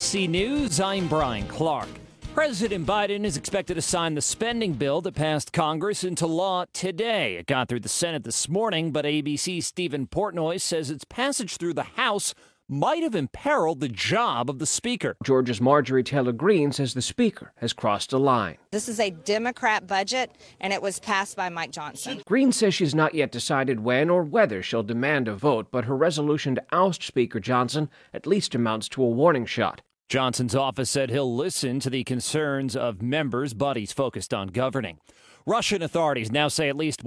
ABC News, I'm Brian Clark. President Biden is expected to sign the spending bill that passed Congress into law today. It got through the Senate this morning, but ABC's Stephen Portnoy says its passage through the House might have imperiled the job of the Speaker. Georgia's Marjorie Taylor Greene says the Speaker has crossed a line. This is a Democrat budget, and it was passed by Mike Johnson. Greene says she's not yet decided when or whether she'll demand a vote, but her resolution to oust Speaker Johnson at least amounts to a warning shot. Johnson's office said he'll listen to the concerns of members, but he's focused on governing. Russian authorities now say at least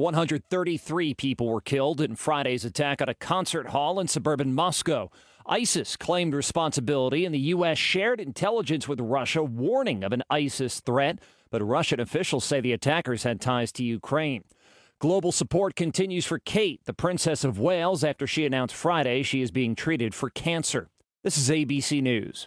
133 people were killed in Friday's attack at a concert hall in suburban Moscow. ISIS claimed responsibility, and the U.S. shared intelligence with Russia warning of an ISIS threat, but Russian officials say the attackers had ties to Ukraine. Global support continues for Kate, the Princess of Wales, after she announced Friday she is being treated for cancer. This is ABC News.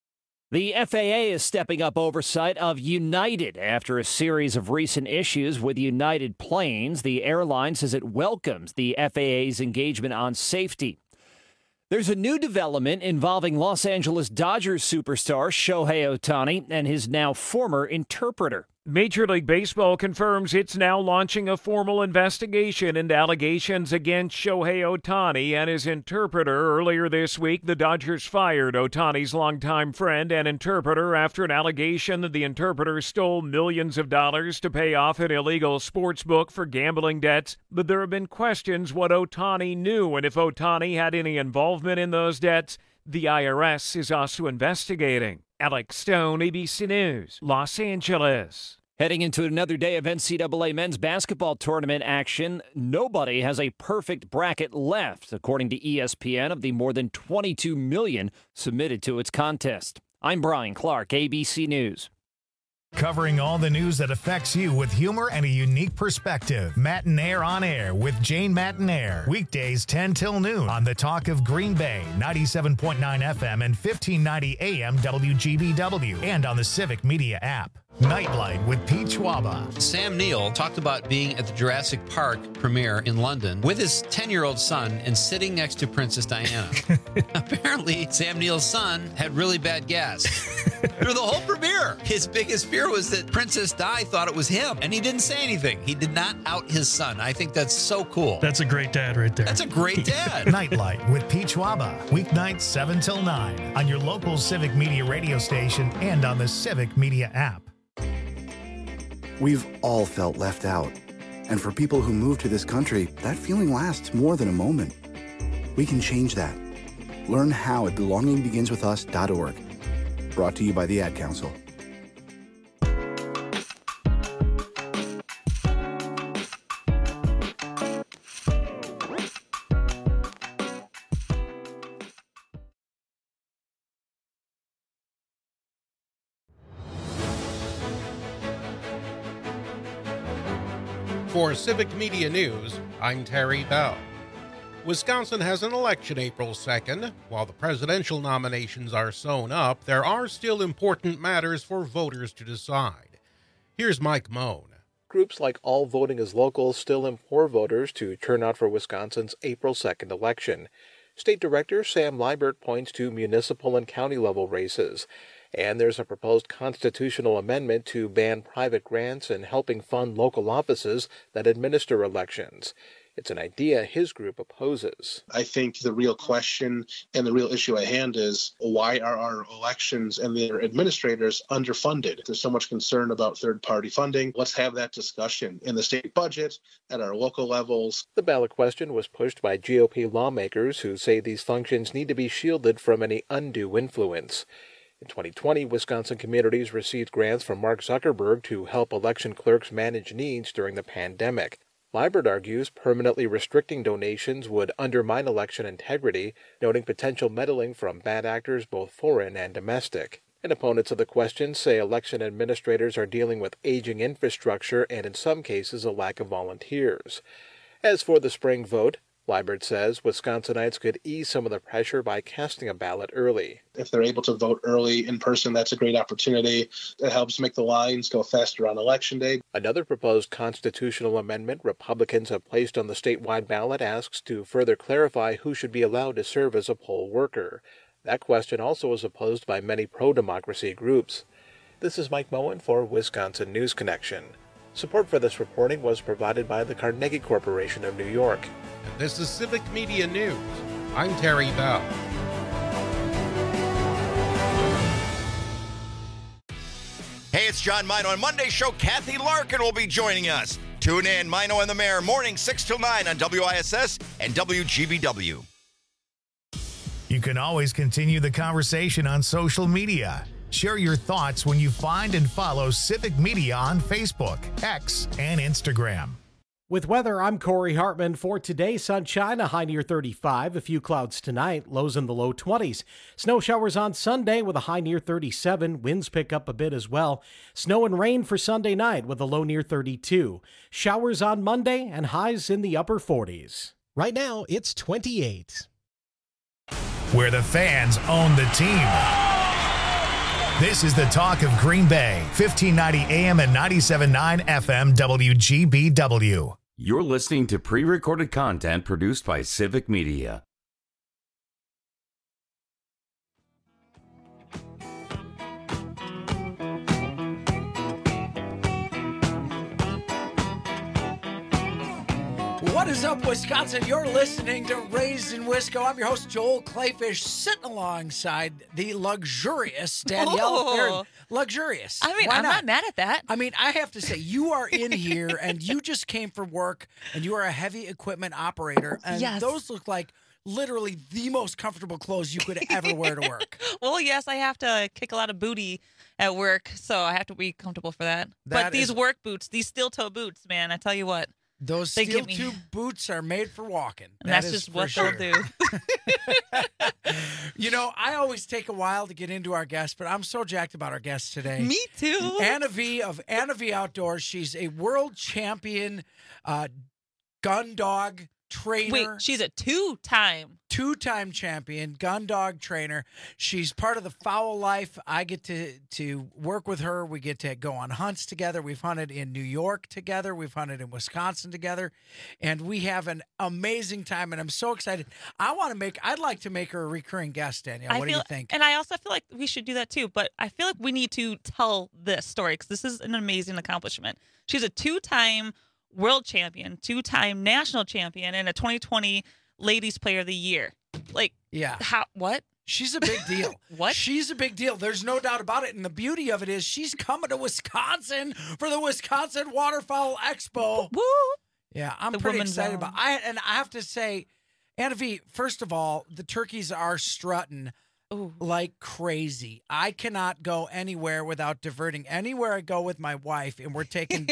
The FAA is stepping up oversight of United after a series of recent issues with United planes. The airline says it welcomes the FAA's engagement on safety. There's a new development involving Los Angeles Dodgers superstar Shohei Ohtani and his now former interpreter. Major League Baseball confirms it's now launching a formal investigation into allegations against Shohei Ohtani and his interpreter. Earlier this week, the Dodgers fired Ohtani's longtime friend and interpreter after an allegation that the interpreter stole millions of dollars to pay off an illegal sports book for gambling debts. But there have been questions what Ohtani knew and if Ohtani had any involvement in those debts. The IRS is also investigating. Alex Stone, ABC News, Los Angeles. Heading into another day of NCAA men's basketball tournament action, nobody has a perfect bracket left, according to ESPN, of the more than 22 million submitted to its contest. I'm Brian Clark, ABC News. Covering all the news that affects you with humor and a unique perspective. Matinaire on Air with Jane Matinaire. Weekdays 10 till noon on the Talk of Green Bay, 97.9 FM and 1590 AM WGBW, and on the Civic Media app. Nightlight with Pete Schwaba. Sam Neill talked about being at the Jurassic Park premiere in London with his 10-year-old son and sitting next to Princess Diana. Apparently, Sam Neill's son had really bad gas through the whole premiere. His biggest fear was that Princess Di thought it was him, and he didn't say anything. He did not out his son. I think that's so cool. That's a great dad right there. That's a great dad. Nightlight with Pete Schwaba. Weeknights 7 till 9 on your local Civic Media radio station and on the Civic Media app. We've all felt left out. And for people who move to this country, that feeling lasts more than a moment. We can change that. Learn how at belongingbeginswithus.org. Brought to you by the Ad Council. For Civic Media News, I'm Terry Bell. Wisconsin has an election April 2nd. While the presidential nominations are sewn up, there are still important matters for voters to decide. Here's Mike Moan. Groups like All Voting is Local still implore voters to turn out for Wisconsin's April 2nd election. State Director Sam Liebert points to municipal and county-level races. And there's a proposed constitutional amendment to ban private grants and helping fund local offices that administer elections. It's an idea his group opposes. I think the real question and the real issue at hand is, why are our elections and their administrators underfunded? There's so much concern about third-party funding. Let's have that discussion in the state budget, at our local levels. The ballot question was pushed by GOP lawmakers who say these functions need to be shielded from any undue influence. In 2020, Wisconsin communities received grants from Mark Zuckerberg to help election clerks manage needs during the pandemic. Liebert argues permanently restricting donations would undermine election integrity, noting potential meddling from bad actors both foreign and domestic. And opponents of the question say election administrators are dealing with aging infrastructure and in some cases a lack of volunteers. As for the spring vote, Liebert says Wisconsinites could ease some of the pressure by casting a ballot early. If they're able to vote early in person, that's a great opportunity. It helps make the lines go faster on Election Day. Another proposed constitutional amendment Republicans have placed on the statewide ballot asks to further clarify who should be allowed to serve as a poll worker. That question also is opposed by many pro-democracy groups. This is Mike Moen for Wisconsin News Connection. Support for this reporting was provided by the Carnegie Corporation of New York. And this is Civic Media News. I'm Terry Bell. Hey, it's John Mino. On Monday's show, Kathy Larkin will be joining us. Tune in, Mino and the Mayor, morning 6 till 9 on WISS and WGBW. You can always continue the conversation on social media. Share your thoughts when you find and follow Civic Media on Facebook, X, and Instagram. With weather, I'm Corey Hartman. For today, sunshine, a high near 35, a few clouds tonight, lows in the low 20s. Snow showers on Sunday with a high near 37. Winds pick up a bit as well. Snow and rain for Sunday night with a low near 32. Showers on Monday and highs in the upper 40s. Right now, it's 28. Where the fans own the team. This is the talk of Green Bay, 1590 AM and 97.9 FM WGBW. You're listening to pre-recorded content produced by Civic Media. What is up, Wisconsin? You're listening to Raised in Wisco. I'm your host, Joel Clayfish, sitting alongside the luxurious Danielle Farron. Luxurious. I mean, Why I'm not mad at that. I mean, I have to say, you are in here and you just came from work and you are a heavy equipment operator. And Yes. those look like literally the most comfortable clothes you could ever wear to work. Well, yes, I have to kick a lot of booty at work, so I have to be comfortable for that. But these work boots, these steel-toe boots, man, I tell you what. Those They steel get me. tube boots are made for walking. And that's just what they'll do. You know, I always take a while to get into our guests, but I'm so jacked about our guests today. Me too. Anna V of Anna V Outdoors. She's a world champion gun dog trainer. Wait, she's a two-time champion gun dog trainer. She's part of the Fowl Life. I get to work with her. We get to go on hunts together. We've hunted in New York together. We've hunted in Wisconsin together, and we have an amazing time. And I'm so excited. I'd like to make her a recurring guest, Danielle. What do you think? And I also feel like we should do that too. But I feel like we need to tell this story because this is an amazing accomplishment. She's a two-time world champion, two-time national champion, and a 2020 Ladies Player of the Year. Like, yeah. What? She's a big deal. What? She's a big deal. There's no doubt about it. And the beauty of it is she's coming to Wisconsin for the Wisconsin Waterfowl Expo. Woo! Yeah, I'm The pretty women's excited zone. about it. And I have to say, Anna V, first of all, the turkeys are strutting like crazy. I cannot go anywhere without diverting. Anywhere I go with my wife, and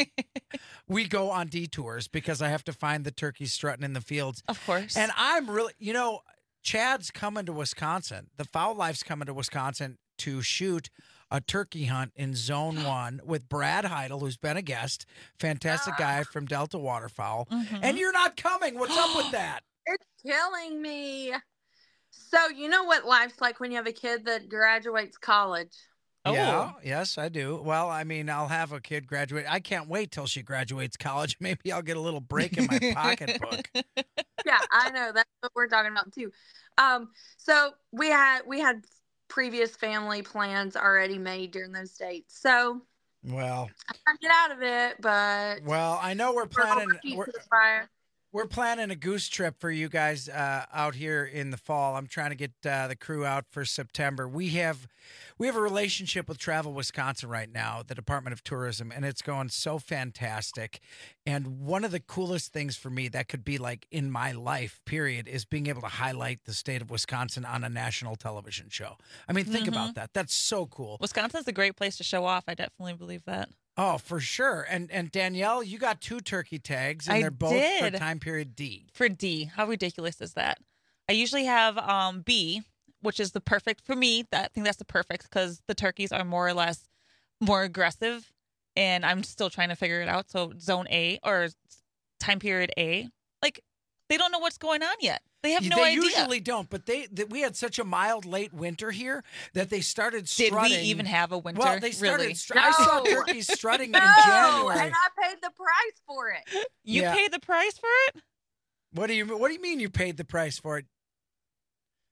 we go on detours because I have to find the turkeys strutting in the fields. Of course. And I'm really, Chad's coming to Wisconsin. The Fowl Life's coming to Wisconsin to shoot a turkey hunt in Zone 1 with Brad Heidel, who's been a guest, fantastic guy from Delta Waterfowl. Mm-hmm. And you're not coming. What's up with that? It's killing me. So you know what life's like when you have a kid that graduates college? Yeah, yes, I do. Well, I mean, I'll have a kid graduate. I can't wait till she graduates college. Maybe I'll get a little break in my pocketbook. Yeah, I know. That's what we're talking about too. So we had previous family plans already made during those dates. So well, I can't get out of it, but I know we're planning. We're planning a goose trip for you guys out here in the fall. I'm trying to get the crew out for September. We have a relationship with Travel Wisconsin right now, the Department of Tourism, and it's going so fantastic. And one of the coolest things for me that could be like in my life, period, is being able to highlight the state of Wisconsin on a national television show. I mean, think about that. That's so cool. Wisconsin's a great place to show off. I definitely believe that. Oh, for sure. And Danielle, you got 2 turkey tags, and they're both for time period D. For D. How ridiculous is that? I usually have B, which is the perfect for me. I think that's the perfect because the turkeys are more or less more aggressive, and I'm still trying to figure it out. So Zone A or time period A, like they don't know what's going on yet. They have no idea. They usually don't, but we had such a mild late winter here that they started strutting. Did we even have a winter? Well, they started. Really? I saw turkeys strutting in January. And I paid the price for it. You paid the price for it? What do you mean you paid the price for it?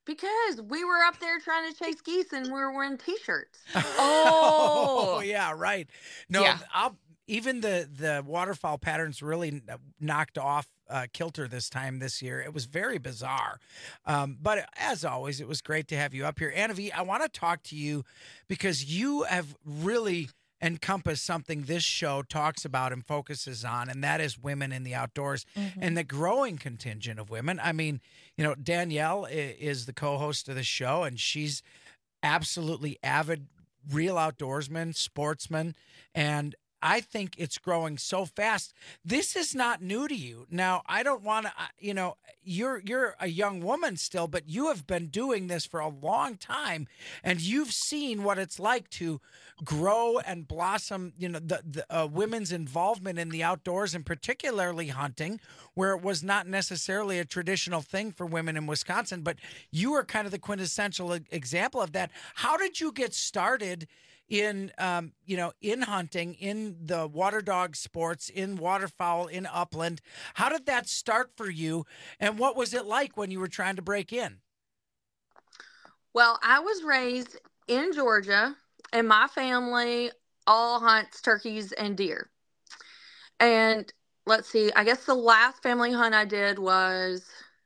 Because we were up there trying to chase geese and we were wearing T-shirts. Oh, yeah, right. No, Yeah. even the waterfowl patterns really knocked off kilter this year. It was very bizarre. But as always, it was great to have you up here. Anna V, I want to talk to you because you have really encompassed something this show talks about and focuses on, and that is women in the outdoors and the growing contingent of women. I mean, Danielle is the co-host of the show, and she's absolutely avid, real outdoorsman, sportsman, and I think it's growing so fast. This is not new to you. Now, I don't want to, you're a young woman still, but you have been doing this for a long time, and you've seen what it's like to grow and blossom, the women's involvement in the outdoors, and particularly hunting, where it was not necessarily a traditional thing for women in Wisconsin, but you are kind of the quintessential example of that. How did you get started in hunting, in the water dog sports, in waterfowl, in upland? How did that start for you, and what was it like when you were trying to break in? Well, I was raised in Georgia, and my family all hunts turkeys and deer. And let's see, I guess the last family hunt I did was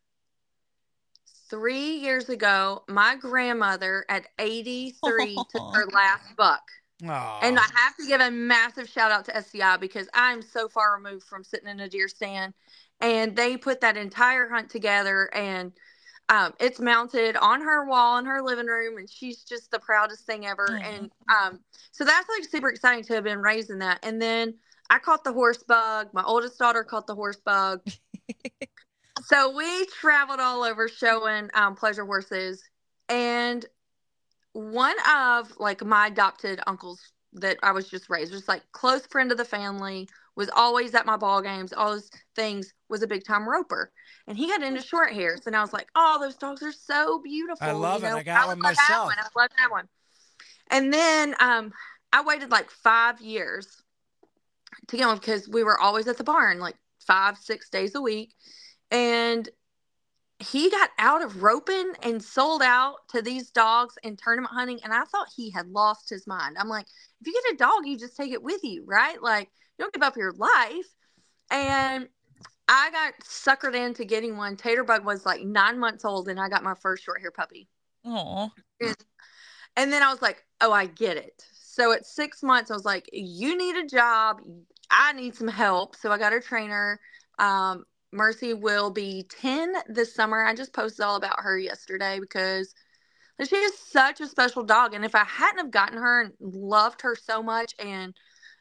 3 years ago. My grandmother at 83 took her last buck. Aww. And I have to give a massive shout out to SCI because I'm so far removed from sitting in a deer stand. And they put that entire hunt together, and it's mounted on her wall in her living room, and she's just the proudest thing ever. And so that's like super exciting to have been raised in that. And then I caught the horse bug. My oldest daughter caught the horse bug. So we traveled all over showing pleasure horses, and one of like my adopted uncles that I was just raised, just like close friend of the family, was always at my ball games, all those things, was a big time roper, and he got into short hairs, and I was like, oh, those dogs are so beautiful. I love it. I got one myself. I love that one. And then I waited like 5 years to get one because we were always at the barn like 5-6 days a week. And he got out of roping and sold out to these dogs and tournament hunting. And I thought he had lost his mind. I'm like, if you get a dog, you just take it with you, right? Like, you don't give up your life. And I got suckered into getting one. Taterbug was like 9 months old, and I got my first short hair puppy. Oh. And then I was like, oh, I get it. So at 6 months, I was like, you need a job. I need some help. So I got a trainer. Mercy will be 10 this summer. I just posted all about her yesterday because she is such a special dog. And if I hadn't have gotten her and loved her so much and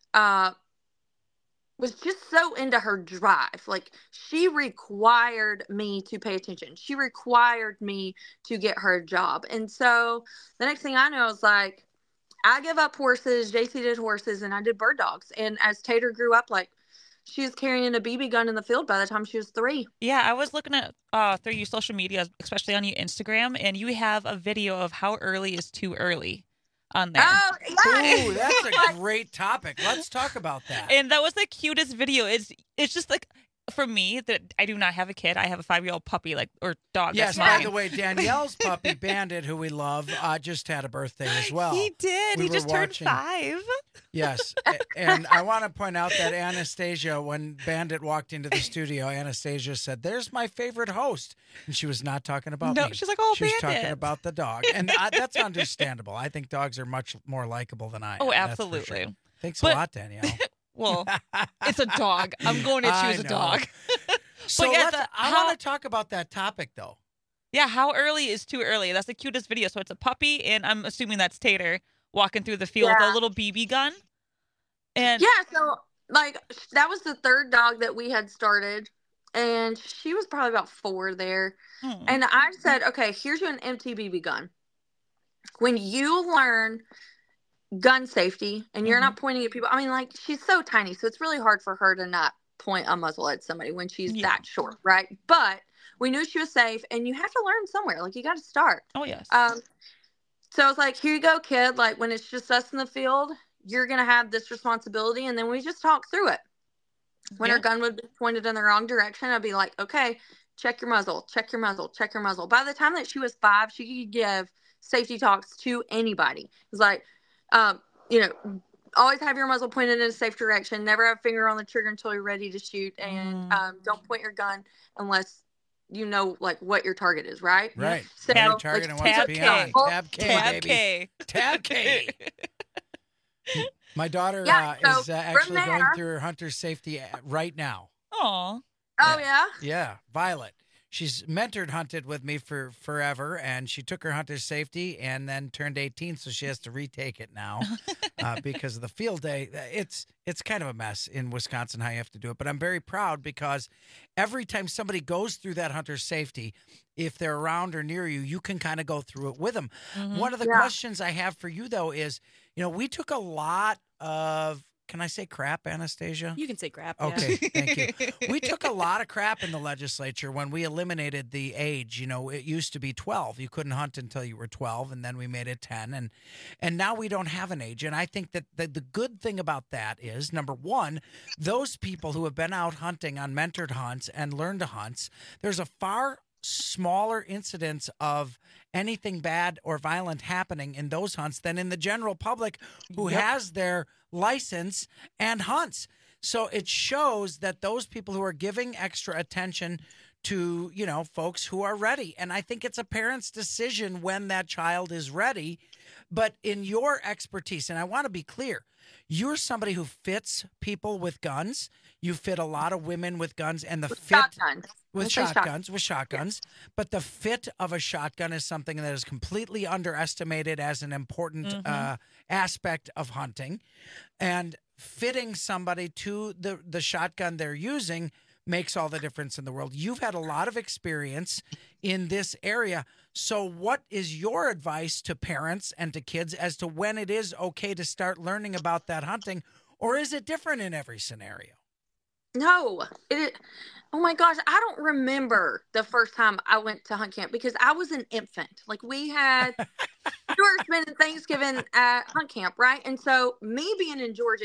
was just so into her drive, like she required me to pay attention. She required me to get her a job. And so the next thing I know, I was like, I give up horses. JC did horses, and I did bird dogs. And as Tater grew up, like, she was carrying a BB gun in the field by the time she was 3. Yeah, I was looking at through your social media, especially on your Instagram, and you have a video of how early is too early on there. Oh, yeah. Ooh, that's a great topic. Let's talk about that. And that was the cutest video. It's just like, for me, that I do not have a kid. I have a 5-year-old puppy, or dog. Yes, that's by mine. the way, Danielle's puppy, Bandit, who we love, just had a birthday as well. He did. He just turned 5. Yes. And I want to point out that Anastasia, when Bandit walked into the studio, Anastasia said, "There's my favorite host." And she was not talking about me. No, she's like, "Oh, she was Bandit." talking about the dog. And that's understandable. I think dogs are much more likable than I am. Oh, that's for absolutely. sure. Thanks But- a lot, Danielle. Well, it's a dog. I'm going to choose a dog. So yeah, I want to talk about that topic, though. Yeah, how early is too early? That's the cutest video. So it's a puppy, and I'm assuming that's Tater walking through the field with a little BB gun. And yeah, so like that was the 3rd dog that we had started, and she was probably about 4 there. And I said, okay, here's you an empty BB gun. When you learn gun safety and you're not pointing at people, I mean, like, she's so tiny, so it's really hard for her to not point a muzzle at somebody when she's that short, right? But we knew she was safe, and you have to learn somewhere. Like, you got to start. Oh, yes. So I was like, here you go, kid. Like, when it's just us in the field, you're going to have this responsibility. And then we just talk through it. When her gun would be pointed in the wrong direction, I'd be like, okay, check your muzzle, check your muzzle, check your muzzle. By the time that she was 5, she could give safety talks to anybody. It was like, always have your muzzle pointed in a safe direction. Never have a finger on the trigger until you're ready to shoot. And don't point your gun unless you know, like, what your target is, right? Right. So, your target and what's beyond. Tab K, Tab baby. K. Tab K. My daughter is actually going through her hunter safety right now. Aw. Oh, yeah? Yeah, Violet. She's mentored hunted with me for forever, and she took her hunter's safety and then turned 18, so she has to retake it now because of the field day. It's kind of a mess in Wisconsin how you have to do it, but I'm very proud because every time somebody goes through that hunter's safety, if they're around or near you, you can kind of go through it with them. Mm-hmm. One of the questions I have for you, though, is, we took a lot of, can I say crap, Anastasia? You can say crap. Okay, thank you. We took a lot of crap in the legislature when we eliminated the age. It used to be 12. You couldn't hunt until you were 12, and then we made it 10. And now we don't have an age. And I think that the good thing about that is, number one, those people who have been out hunting on mentored hunts and learned to hunt, there's a far smaller incidence of anything bad or violent happening in those hunts than in the general public who has their license and hunts. So it shows that those people who are giving extra attention to, folks who are ready. And I think it's a parent's decision when that child is ready. But in your expertise, and I want to be clear, you're somebody who fits people with guns. You fit a lot of women with guns, and the fit with shotguns. But the fit of a shotgun is something that is completely underestimated as an important aspect of hunting. And fitting somebody to the shotgun they're using makes all the difference in the world. You've had a lot of experience in this area. So what is your advice to parents and to kids as to when it is okay to start learning about that hunting, or is it different in every scenario? No. Oh my gosh, I don't remember the first time I went to hunt camp because I was an infant. Like, we had we were spending Thanksgiving at hunt camp, right? And so me being in Georgia,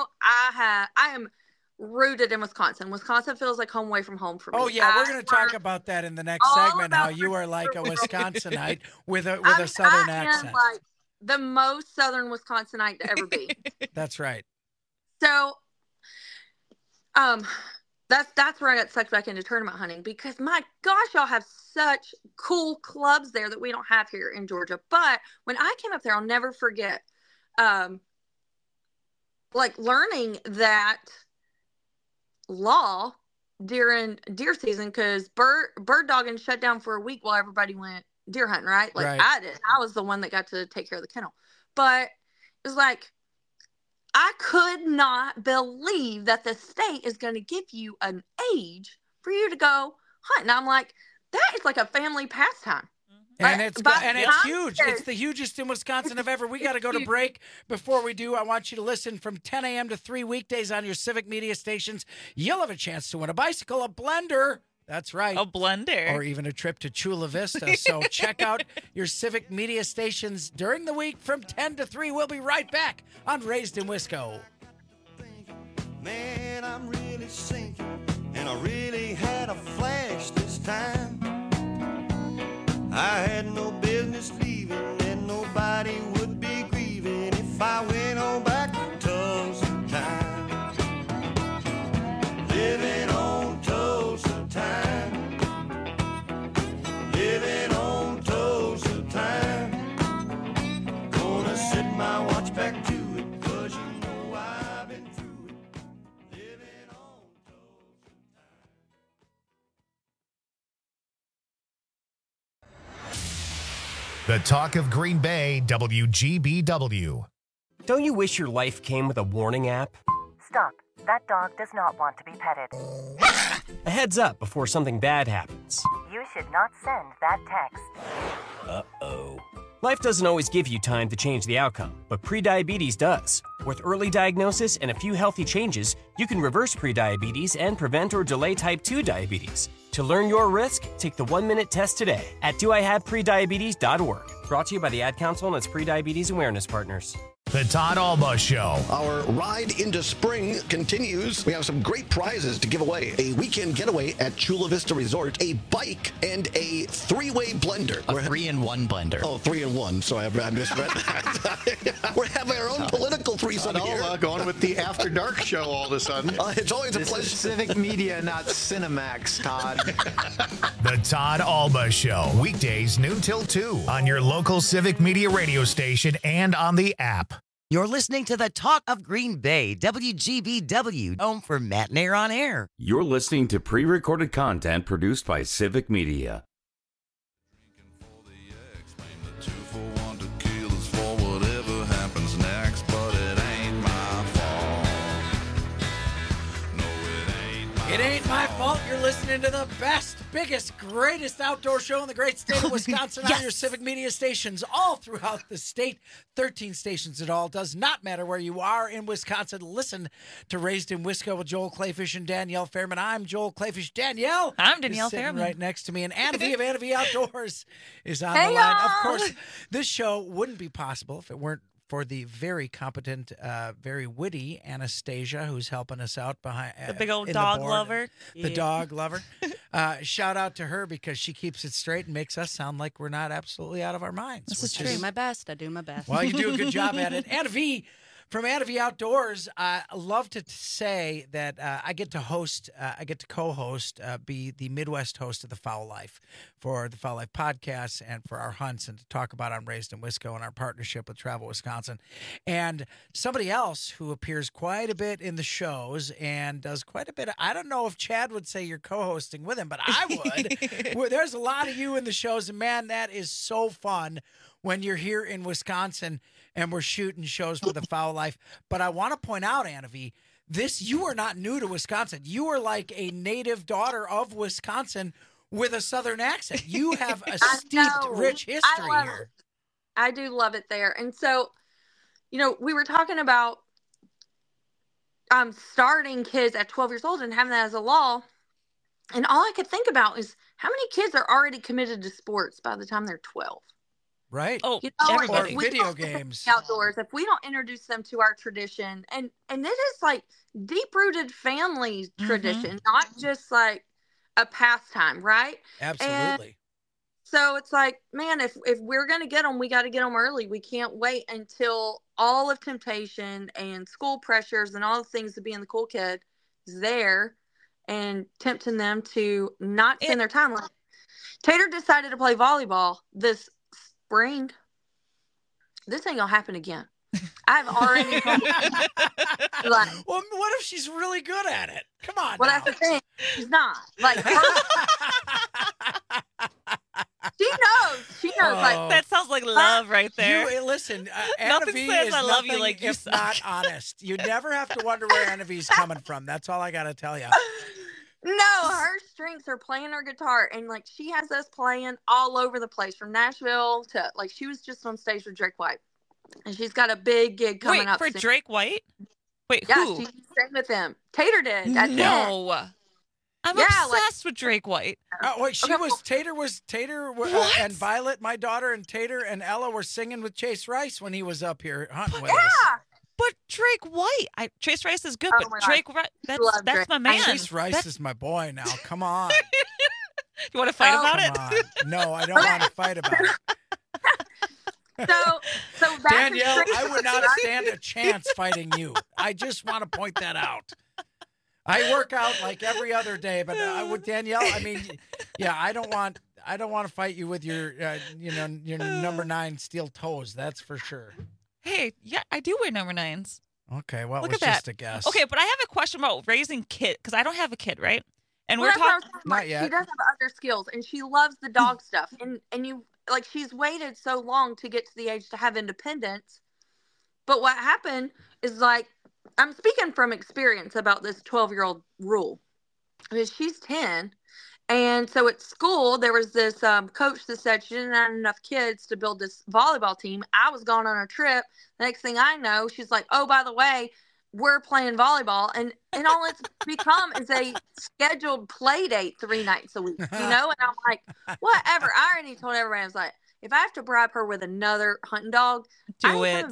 I am rooted in Wisconsin. Wisconsin feels like home away from home for me. Oh yeah, we're going to talk about that in the next segment. How you are like a Wisconsinite with a Southern accent. Like the most Southern Wisconsinite to ever be. That's right. So, that's where I got sucked back into tournament hunting because my gosh, y'all have such cool clubs there that we don't have here in Georgia. But when I came up there, I'll never forget, learning that law during deer season because bird dogging shut down for a week while everybody went deer hunting, right? I did. I was the one that got to take care of the kennel. But it was like, I could not believe that the state is going to give you an age for you to go hunt. And I'm like, that is like a family pastime. And it's huge. It's the hugest in Wisconsin of ever. We got to go to break. Before we do, I want you to listen from 10 a.m. to 3 weekdays on your Civic Media stations. You'll have a chance to win a bicycle, a blender. That's right. A blender. Or even a trip to Chula Vista. So check out your Civic Media stations during the week from 10 to 3. We'll be right back on Raised in Wisco. Man, I'm really sinking, and I really had a flash this time. I had no business leaving, and nobody would be grieving if I went on back to Tulsa time. Living on Tulsa time. Living on Tulsa time. Gonna set my watch back to it, 'cause you know I've been through it. Living on Tulsa time. The Talk of Green Bay, WGBW. Don't you wish your life came with a warning app? Stop. That dog does not want to be petted. A heads up before something bad happens. You should not send that text. Uh-oh. Life doesn't always give you time to change the outcome, but prediabetes does. With early diagnosis and a few healthy changes, you can reverse prediabetes and prevent or delay type 2 diabetes. To learn your risk, take the 1-minute test today at doihaveprediabetes.org. Brought to you by the Ad Council and its prediabetes awareness partners. The Todd Alba Show. Our ride into spring continues. We have some great prizes to give away. A weekend getaway at Chula Vista Resort, a bike, and a 3-way blender. A 3-in-1 blender. Oh, 3-in-1. Sorry, I misread that. We're having our own political threesome here. Going with the After Dark show all of a sudden. It's always a This pleasure. is Civic Media, not Cinemax, Todd. The Todd Alba Show. Weekdays noon till 2 on your local Civic Media radio station and on the app. You're listening to the Talk of Green Bay, WGBW, home for Matt and Air on Air. You're listening to pre-recorded content produced by Civic Media. It ain't my fault you're listening to the best, biggest, greatest outdoor show in the great state of Wisconsin on your Civic Media stations all throughout the state. 13 stations in all. Does not matter where you are in Wisconsin. Listen to Raised in Wisco with Joel Clayfish and Danielle Fairman. I'm Joel Clayfish. Danielle. I'm Danielle is sitting Fairman. right next to me. And Anna V of Anna V Outdoors is on Hey, the line. Of y'all. course, this show wouldn't be possible if it weren't for the very competent, very witty Anastasia, who's helping us out behind The big old in dog board. lover. The Yeah. dog lover. Shout out to her because she keeps it straight and makes us sound like we're not absolutely out of our minds. This is true. I do my best. I do my best. Well, you do a good job at it. Anna V from Anna V Outdoors. I love to say that I get to host, I get to co-host, be the Midwest host of the Foul Life for the Foul Life podcast and for our hunts and to talk about on Raised in Wisco and our partnership with Travel Wisconsin. And somebody else who appears quite a bit in the shows and does quite a bit of, I don't know if Chad would say you're co-hosting with him, but I would. Well, there's a lot of you in the shows, and man, that is so fun when you're here in Wisconsin and we're shooting shows for the Foul Life. But I want to point out, Anna V, you are not new to Wisconsin. You are like a native daughter of Wisconsin with a Southern accent. You have a steeped, rich history here. I do love it there. And so, we were talking about starting kids at 12 years old and having that as a law. And all I could think about is how many kids are already committed to sports by the time they're 12. Right. Oh, everybody. If we Video don't games. outdoors, if we don't introduce them to our tradition, and it is like deep-rooted family tradition, not just like a pastime, right? Absolutely. And so it's like, man, if we're going to get them, we got to get them early. We can't wait until all of temptation and school pressures and all the things to be in the cool kid is there and tempting them to not spend their time. Like, Tater decided to play volleyball this spring. This ain't gonna happen again. I've already like, well, what if she's really good at it? Come on. Well, now. that's the thing. She's not. Like, she knows. Like, That sounds like love right there. Listen, Anna Nothing V says is I love you nothing like you if suck. not honest. You never have to wonder where Anna V's coming from. That's all I got to tell you. no, her strengths are playing her guitar, and like she has us playing all over the place, from Nashville to like she was just on stage with Drake White, and she's got a big gig coming up for soon. Drake White? Wait, Yeah, who? she sang with him. Tater did. No. I'm Yeah, obsessed with Drake White. Oh, wait, Tater and Violet, my daughter, and Tater and Ella were singing with Chase Rice when he was up here hunting with us. But Drake White, Chase Rice is good, Oh but my Drake, God. that's Drake. my man. Chase Rice is my boy now. Come on. You want to fight about it? Come on. No, I don't want to fight about it. So that's Danielle, a I would not stand a chance fighting you. I just want to point that out. I work out like every other day, but with Danielle, I mean, yeah, I don't want to fight you with your your number 9 steel toes. That's for sure. Hey, yeah, I do wear number 9s. Okay, well, it Look was at just that. a guess. Okay, but I have a question about raising kids because I don't have a kid, right? And Well, we're that's what I talking. was talking about. She does have other skills, and she loves the dog stuff. And you like she's waited so long to get to the age to have independence. But what happened is like I'm speaking from experience about this 12-year-old rule. Because she's 10, and so at school there was this coach that said she didn't have enough kids to build this volleyball team. I was gone on a trip. The next thing I know, she's like, "Oh, by the way, we're playing volleyball," and all it's become is a scheduled play date 3 nights a week, And I'm like, whatever. I already told everybody, I was like, if I have to bribe her with another hunting dog, I ain't coming back.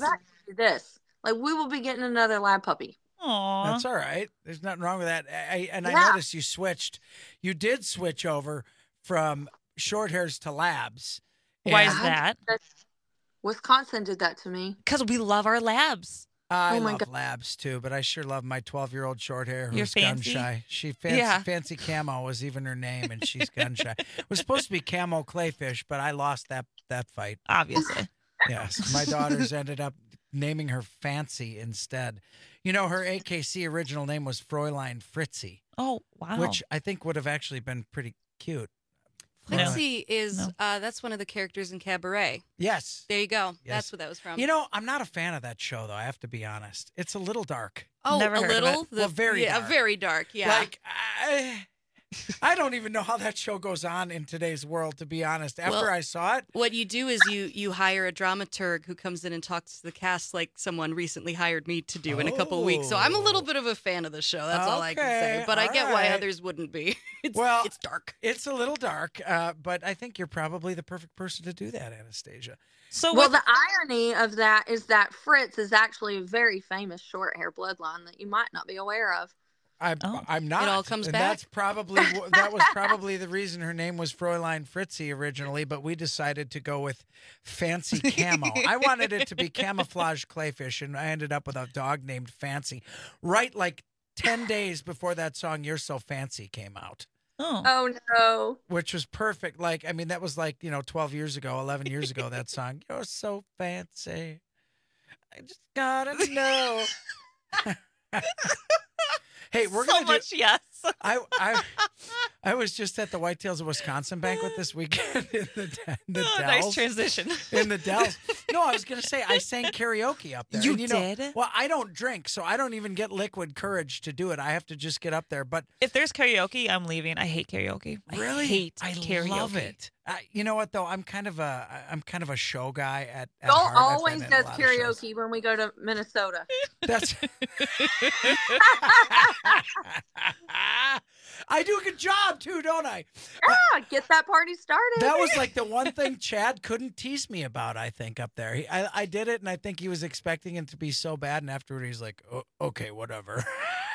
you this. Like, we will be getting another lab puppy. Aww. That's all right. There's nothing wrong with that. I Yeah. noticed you switched. You did switch over from short hairs to labs. Why And is that? Wisconsin did that to me. Because we love our labs. I Oh my love God. labs too, but I sure love my 12-year-old short hair You're who's gun fancy? shy. She Yeah. fancy camo was even her name, and she's gun shy. It was supposed to be camo clayfish, but I lost that fight. Obviously. Yes, my daughters ended up naming her Fancy instead. You know, her AKC original name was Fräulein Fritzy, Oh, wow. which I think would have actually been pretty cute. Fritzy is that's one of the characters in Cabaret. Yes. There you go. Yes. That's what that was from. You know, I'm not a fan of that show, though. I have to be honest. It's a little dark. oh, Never a heard of little, it. Well, very yeah, dark. very dark. Yeah. Like, I don't even know how that show goes on in today's world, to be honest. After Well, I saw it, what you do is you hire a dramaturg who comes in and talks to the cast like someone recently hired me to do in a couple of weeks. So I'm a little bit of a fan of the show. That's all I can say. Okay, But I all get why right. others wouldn't be. It's dark. It's a little dark, but I think you're probably the perfect person to do that, Anastasia. So Well, the irony of that is that Fritz is actually a very famous short hair bloodline that you might not be aware of. I'm not. It all comes and back? That's probably that was probably the reason her name was Fräulein Fritzy originally, but we decided to go with Fancy Camo. I wanted it to be camouflage clayfish, and I ended up with a dog named Fancy. Right, like 10 days before that song "You're So Fancy" came out. Oh no. Which was perfect. Like, I mean, that was like 12 years ago, 11 years ago. That song, "You're So Fancy." I just gotta know. Hey, we're so gonna much do, yes. I was just at the Whitetails of Wisconsin banquet this weekend in the Dells. Nice transition. In the Dells. No, I was gonna say I sang karaoke up there. You And, did? Well, I don't drink, so I don't even get liquid courage to do it. I have to just get up there. But If there's karaoke, I'm leaving. I hate karaoke. really, I hate I karaoke. love it. You know what though? I'm kind of a show guy at Joel heart. I've been always in a does lot of shows. karaoke when we go to Minnesota. That's. I do a good job too, don't I? Get that party started. That was like the one thing Chad couldn't tease me about, I think, up there. I did it, and I think he was expecting it to be so bad, and afterward he's like, oh, okay, whatever.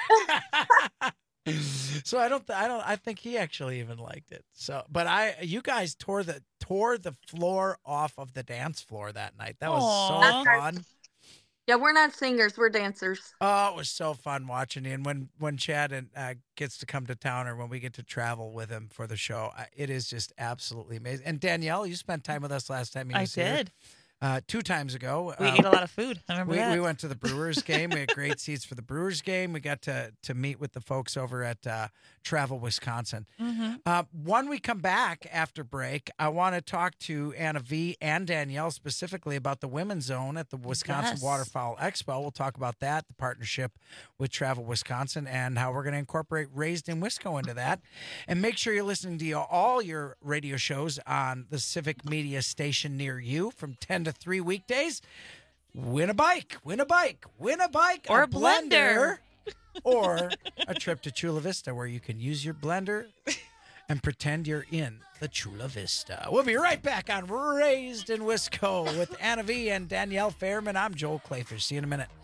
So I think he actually even liked it. So, but you guys tore the floor off of the dance floor that night. That was so fun. Yeah, we're not singers, we're dancers. Oh, it was so fun watching you. And when Chad gets to come to town, or when we get to travel with him for the show, it is just absolutely amazing. And Danielle, you spent time with us last time. I did. 2 times ago. We ate a lot of food. I remember that. We went to the Brewers game. We had great seats for the Brewers game. We got to meet with the folks over at Travel Wisconsin. When we come back after break, I want to talk to Anna V and Danielle specifically about the Women's Zone at the Wisconsin Yes. Waterfowl Expo. We'll talk about that, the partnership with Travel Wisconsin, and how we're going to incorporate Raised in Wisco into that. And make sure you're listening to all your radio shows on the Civic Media station near you from 10 to 3 weekdays. Win a bike, win a bike, win a bike, Or a blender. or a trip to Chula Vista where you can use your blender and pretend you're in the Chula Vista. We'll be right back on Raised in Wisco with Anna V and Danielle Fairman. I'm Joel Clayfish. See you in a minute.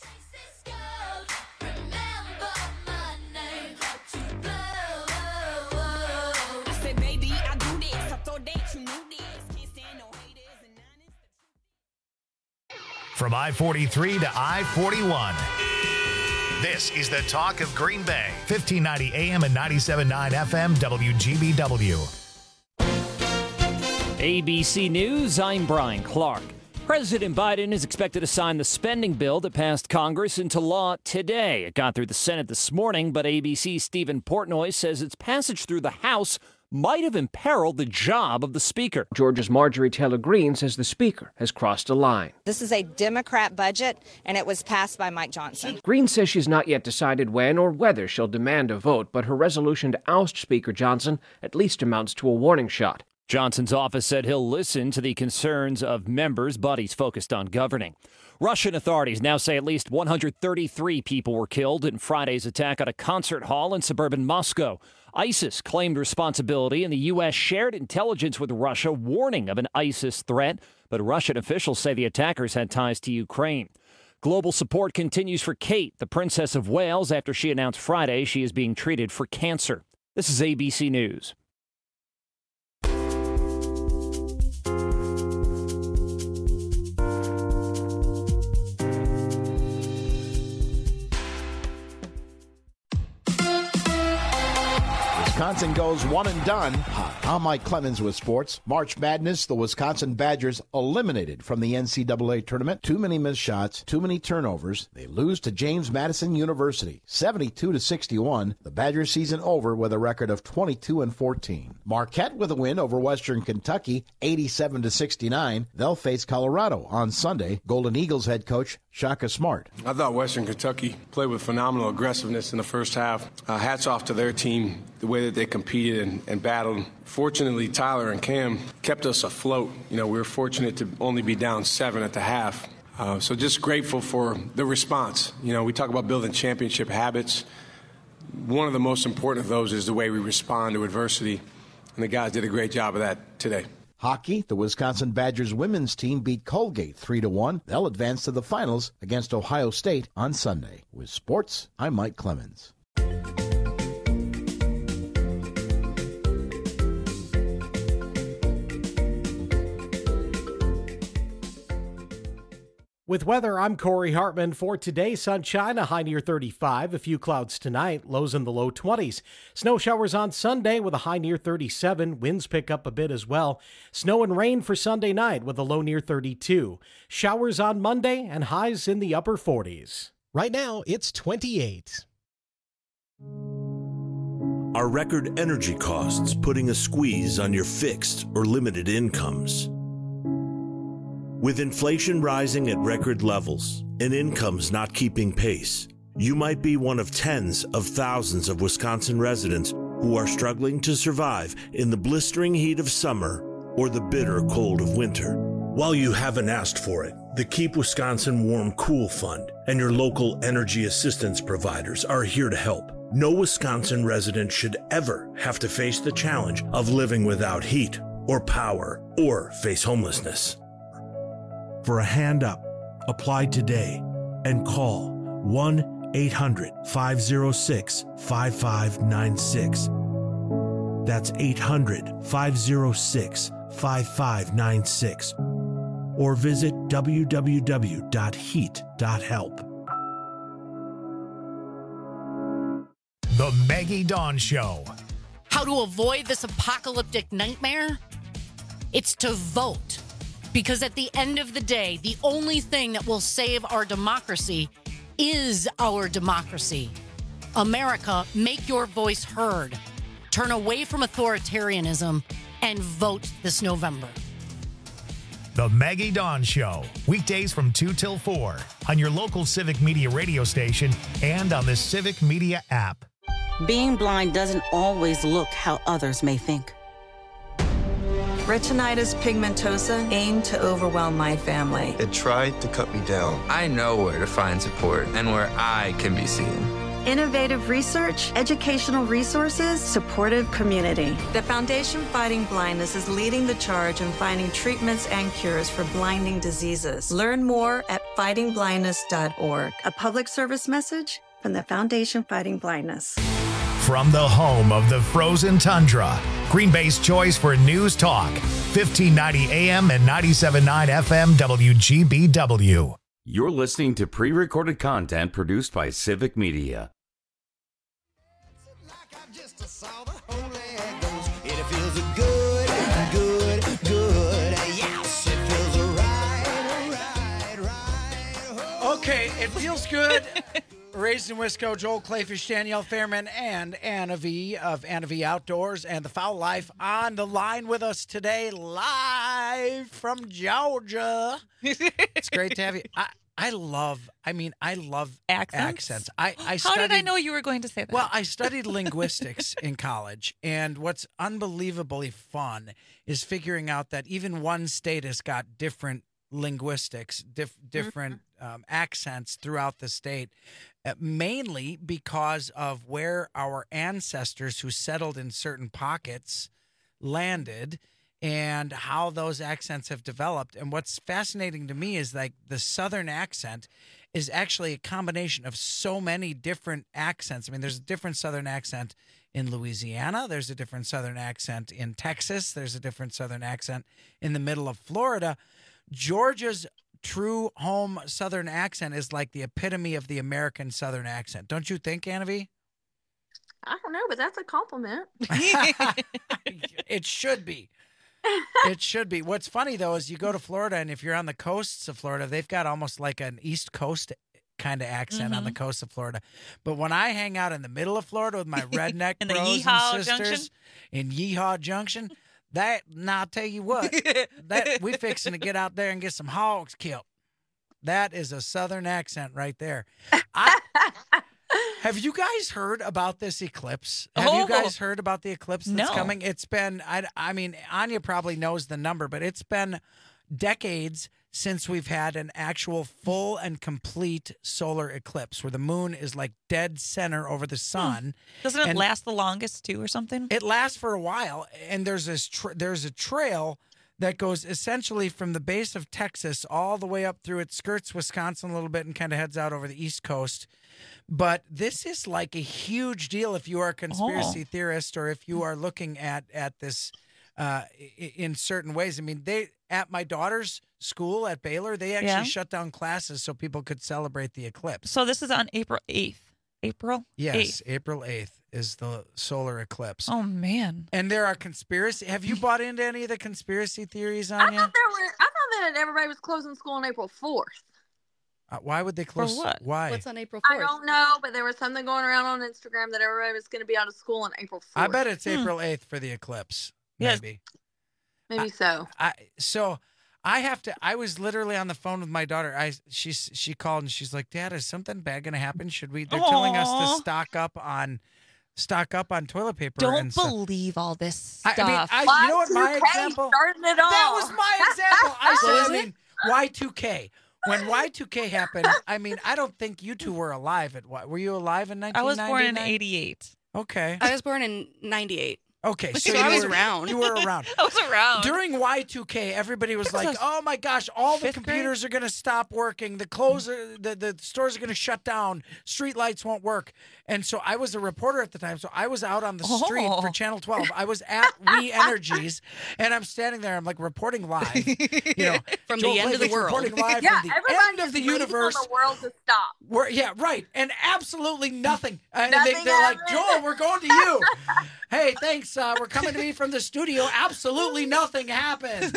From I-43 to I-41. This is the talk of Green Bay. 1590 AM and 97.9 FM WGBW. ABC News, I'm Brian Clark. President Biden is expected to sign the spending bill that passed Congress into law today. It got through the Senate this morning, but ABC's Stephen Portnoy says its passage through the House might have imperiled the job of the Speaker. Georgia's Marjorie Taylor Greene says the Speaker has crossed a line. This is a Democrat budget, and it was passed by Mike Johnson. Greene says she's not yet decided when or whether she'll demand a vote, but her resolution to oust Speaker Johnson at least amounts to a warning shot. Johnson's office said he'll listen to the concerns of members, but he's focused on governing. Russian authorities now say at least 133 people were killed in Friday's attack at a concert hall in suburban Moscow. ISIS claimed responsibility, and the U.S. shared intelligence with Russia warning of an ISIS threat, but Russian officials say the attackers had ties to Ukraine. Global support continues for Kate, the Princess of Wales, after she announced Friday she is being treated for cancer. This is ABC News. Wisconsin goes one and done. Hi, I'm Mike Clemens with sports. March Madness, the Wisconsin Badgers eliminated from the NCAA tournament. Too many missed shots, too many turnovers. They lose to James Madison University, 72-61. The Badgers season over with a record of 22-14. Marquette with a win over Western Kentucky, 87-69. They'll face Colorado on Sunday. Golden Eagles head coach Shaka Smart. I thought Western Kentucky played with phenomenal aggressiveness in the first half. Hats off to their team, the way that they competed and battled. Fortunately, Tyler and Cam kept us afloat. We were fortunate to only be down 7 at the half. So just grateful for the response. We talk about building championship habits. One of the most important of those is the way we respond to adversity, and the guys did a great job of that today. Hockey, the Wisconsin Badgers women's team beat Colgate 3-1. They'll advance to the finals against Ohio State on Sunday. With sports, I'm Mike Clemens. With weather, I'm Corey Hartman. For today, sunshine, a high near 35, a few clouds tonight, lows in the low 20s. Snow showers on Sunday with a high near 37, winds pick up a bit as well. Snow and rain for Sunday night with a low near 32. Showers on Monday and highs in the upper 40s. Right now, it's 28. Are record energy costs putting a squeeze on your fixed or limited incomes? With inflation rising at record levels and incomes not keeping pace, you might be one of tens of thousands of Wisconsin residents who are struggling to survive in the blistering heat of summer or the bitter cold of winter. While you haven't asked for it, the Keep Wisconsin Warm Cool Fund and your local energy assistance providers are here to help. No Wisconsin resident should ever have to face the challenge of living without heat or power or face homelessness. For a hand up, apply today and call 1-800-506-5596. That's 800-506-5596. Or visit www.heat.help. The Maggie Dawn Show. How to avoid this apocalyptic nightmare? It's to vote. Because at the end of the day, the only thing that will save our democracy is our democracy. America, make your voice heard. Turn away from authoritarianism and vote this November. The Maggie Dawn Show. Weekdays from 2 till 4 on your local Civic Media radio station and on the Civic Media app. Being blind doesn't always look how others may think. Retinitis pigmentosa aimed to overwhelm my family. It tried to cut me down. I know where to find support and where I can be seen. Innovative research, educational resources, supportive community. The Foundation Fighting Blindness is leading the charge in finding treatments and cures for blinding diseases. Learn more at fightingblindness.org. A public service message from the Foundation Fighting Blindness. From the home of the frozen tundra, Green Bay's choice for news talk, 1590 AM and 97.9 FM WGBW. You're listening to pre-recorded content produced by Civic Media. It feels good, good, good. Yes, it feels right. Okay, it feels good. Raised in Wisco, Joel Clayfish, Danielle Fairman, and Anna V of Anna V Outdoors and The Foul Life on the line with us today, live from Georgia. It's great to have you. I love accents. I How did I know you were going to say that? Well, I studied linguistics in college, and what's unbelievably fun is figuring out that even one state has got different linguistics, different accents throughout the state, mainly because of where our ancestors who settled in certain pockets landed and how those accents have developed. And what's fascinating to me is like the Southern accent is actually a combination of so many different accents. I mean, there's a different Southern accent in Louisiana. There's a different Southern accent in Texas. There's a different Southern accent in the middle of Florida. Georgia's true home Southern accent is like the epitome of the American Southern accent. Don't you think, Anna V? I don't know, but that's a compliment. It should be. It should be. What's funny, though, is you go to Florida, and if you're on the coasts of Florida, they've got almost like an East Coast kind of accent on the coast of Florida. But when I hang out in the middle of Florida with my redneck In the bros Yeehaw and sisters Junction? in Yeehaw Junction, now I'll tell you what, that we fixing to get out there and get some hogs killed. That is a Southern accent right there. Have you guys heard about this eclipse? Have you guys heard about the eclipse that's coming? It's been, I mean, Anya probably knows the number, but it's been decades since we've had an actual full and complete solar eclipse where the moon is like dead center over the sun. Doesn't it last the longest too or something? It lasts for a while, and there's a trail that goes essentially from the base of Texas all the way up through it, skirts Wisconsin a little bit and kind of heads out over the East Coast. But this is like a huge deal if you are a conspiracy theorist or if you are looking at this in certain ways. I mean, at my daughter's school at Baylor, they actually shut down classes so people could celebrate the eclipse. So this is on April 8th. April? Yes, 8th. April 8th is the solar eclipse. Oh, man. And there are conspiracy. Have you bought into any of the conspiracy theories, I Anya? thought that everybody was closing school on April 4th. Why would they close? For what? Why? What's on April 4th? I don't know, but there was something going around on Instagram that everybody was going to be out of school on April 4th. I bet it's April 8th for the eclipse. Maybe. Maybe so. I was literally on the phone with my daughter. She called and she's like, "Dad, is something bad going to happen? They're telling us to stock up on toilet paper." Don't believe all this stuff. I mean, you know what my example? That was my example. I mean, Y2K. When Y2K happened, I mean, I don't think you two were alive were you alive in 1999? I was born in 88. Okay. I was born in 98. Okay, so I was around. You were around. I was around. During Y2K, everybody was like, "Oh my gosh, all the computers are going to stop working. The stores are going to shut down. Street lights won't work." And so I was a reporter at the time, so I was out on the street for Channel 12. I was at We Energies, and I'm standing there. I'm like reporting live, from Joel the end of the Blake's world. reporting live Yeah, from the everybody end of the is waiting universe. for the world to stop. Yeah, right. And absolutely nothing. And Nothing they're like, happened. "Joel, we're going to you." Hey, thanks. We're coming to me from the studio. Absolutely nothing happened.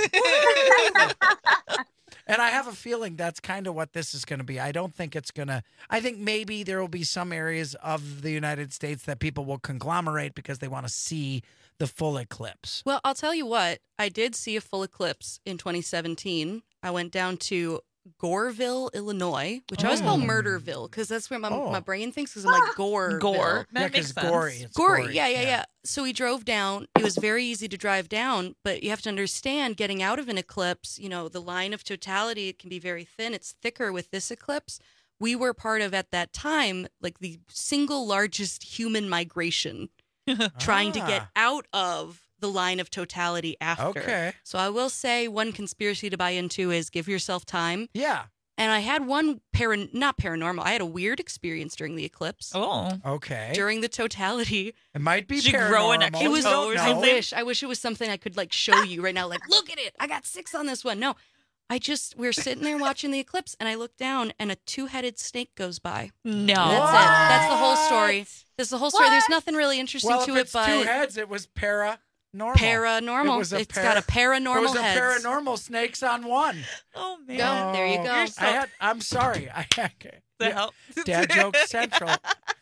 And I have a feeling that's kind of what this is going to be. I don't think it's going to. I think maybe there will be some areas of the United States that people will conglomerate because they want to see the full eclipse. Well, I'll tell you what. I did see a full eclipse in 2017. I went down to Goreville, Illinois, which I always call Murderville because that's where my brain thinks because I'm like Gore. That makes sense. Gory. Gory. Yeah. So we drove down. It was very easy to drive down, but you have to understand getting out of an eclipse, the line of totality, it can be very thin. It's thicker with this eclipse. We were part of, at that time, like the single largest human migration trying to get out of the line of totality after. Okay. So I will say one conspiracy to buy into is give yourself time. Yeah. And I had one not paranormal. I had a weird experience during the eclipse. Oh. Okay. During the totality. It might be Did you grow an paranormal. extra It was. toe or I something? wish it was something I could like show you right now. Like, look at it. I got 6 on this one. No, we were sitting there watching the eclipse, and I look down, and a 2-headed snake goes by. No. That's it. That's the whole story. That's the whole story. There's nothing really interesting Well, to if it, it's but 2 heads, it was paranormal. Paranormal. It's got a paranormal It was heads. a paranormal snakes on one. Oh, man. Go. There you go. I'm sorry. Hell? Dad joke central.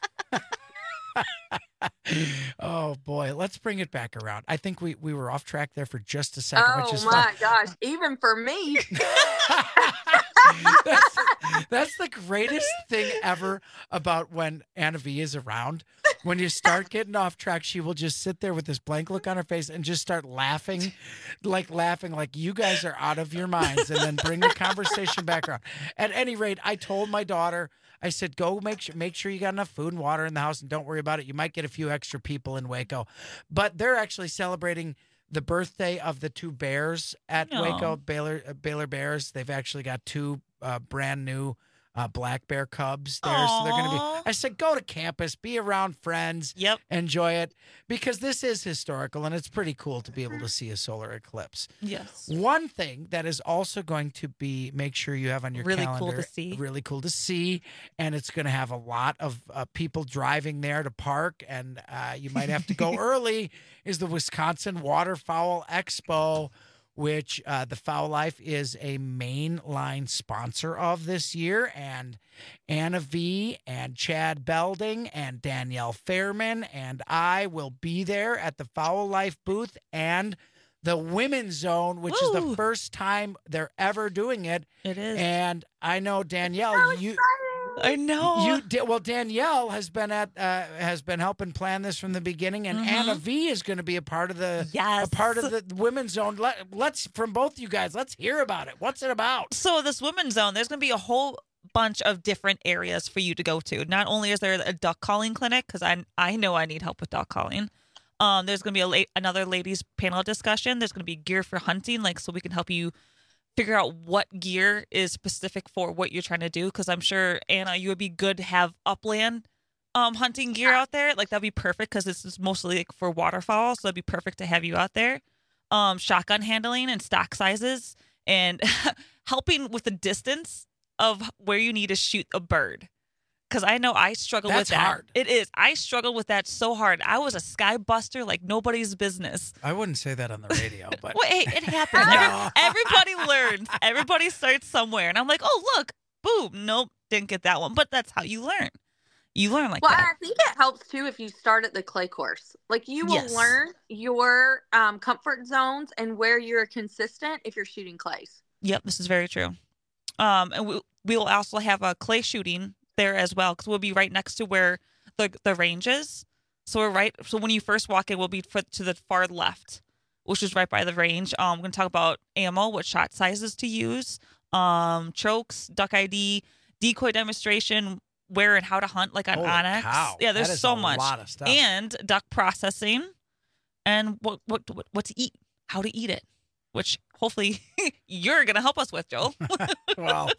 Oh boy, let's bring it back around. I think we were off track there for just a second, which is Oh my fun. gosh, even for me. That's the greatest thing ever about when Anna V is around. When you start getting off track, she will just sit there with this blank look on her face and just start laughing like you guys are out of your minds, and then bring the conversation back around. At any rate, I told my daughter, I said, go make sure you got enough food and water in the house, and don't worry about it. You might get a few extra people in Waco. But they're actually celebrating the birthday of the two bears at Waco, Baylor Bears. They've actually got two brand new black bear cubs there. So they're going to be, I said, go to campus, be around friends, enjoy it, because this is historical and it's pretty cool to be able to see a solar eclipse. Yes. One thing that is also going to be, make sure you have on your calendar. Really cool to see. And it's going to have a lot of people driving there to park, and you might have to go early, is the Wisconsin Waterfowl Expo, which the Fowl Life is a mainline sponsor of this year. And Anna V and Chad Belding and Danielle Fairman and I will be there at the Fowl Life booth and the Women's Zone, which is the first time they're ever doing it. It is. And I know, Danielle, I know. Danielle has been helping plan this from the beginning, and Anna V is going to be a part of the Women's Zone. Let's from both you guys, let's hear about it. What's it about? So this Women's Zone, there's going to be a whole bunch of different areas for you to go to. Not only is there a duck calling clinic, because I know I need help with duck calling. There's going to be another ladies panel discussion. There's going to be gear for hunting, so we can help you figure out what gear is specific for what you're trying to do, because I'm sure, Anna, you would be good to have upland hunting gear out there. That'd be perfect, because this is mostly for waterfowl, so it'd be perfect to have you out there. Shotgun handling and stock sizes, and helping with the distance of where you need to shoot a bird. Because I know I struggle with that. That's hard. It is. I struggled with that so hard. I was a sky buster like nobody's business. I wouldn't say that on the radio, but well, hey, it happens. Everybody learns. Everybody starts somewhere, and I'm like, oh look, boom, nope, didn't get that one. But that's how you learn. You learn like that. Well, I think it helps too if you start at the clay course. You will learn your comfort zones and where you're consistent if you're shooting clays. Yep, this is very true. And we will also have a clay shooting there as well, because we'll be right next to where the range is. So we're right. So when you first walk in, we'll be to the far left, which is right by the range. We're going to talk about ammo, what shot sizes to use, chokes, duck ID, decoy demonstration, where and how to hunt, on Holy Onyx. cow. Yeah, there's That is so a much. lot of stuff. And duck processing, and what to eat, how to eat it, which hopefully you're going to help us with, Joel. Well,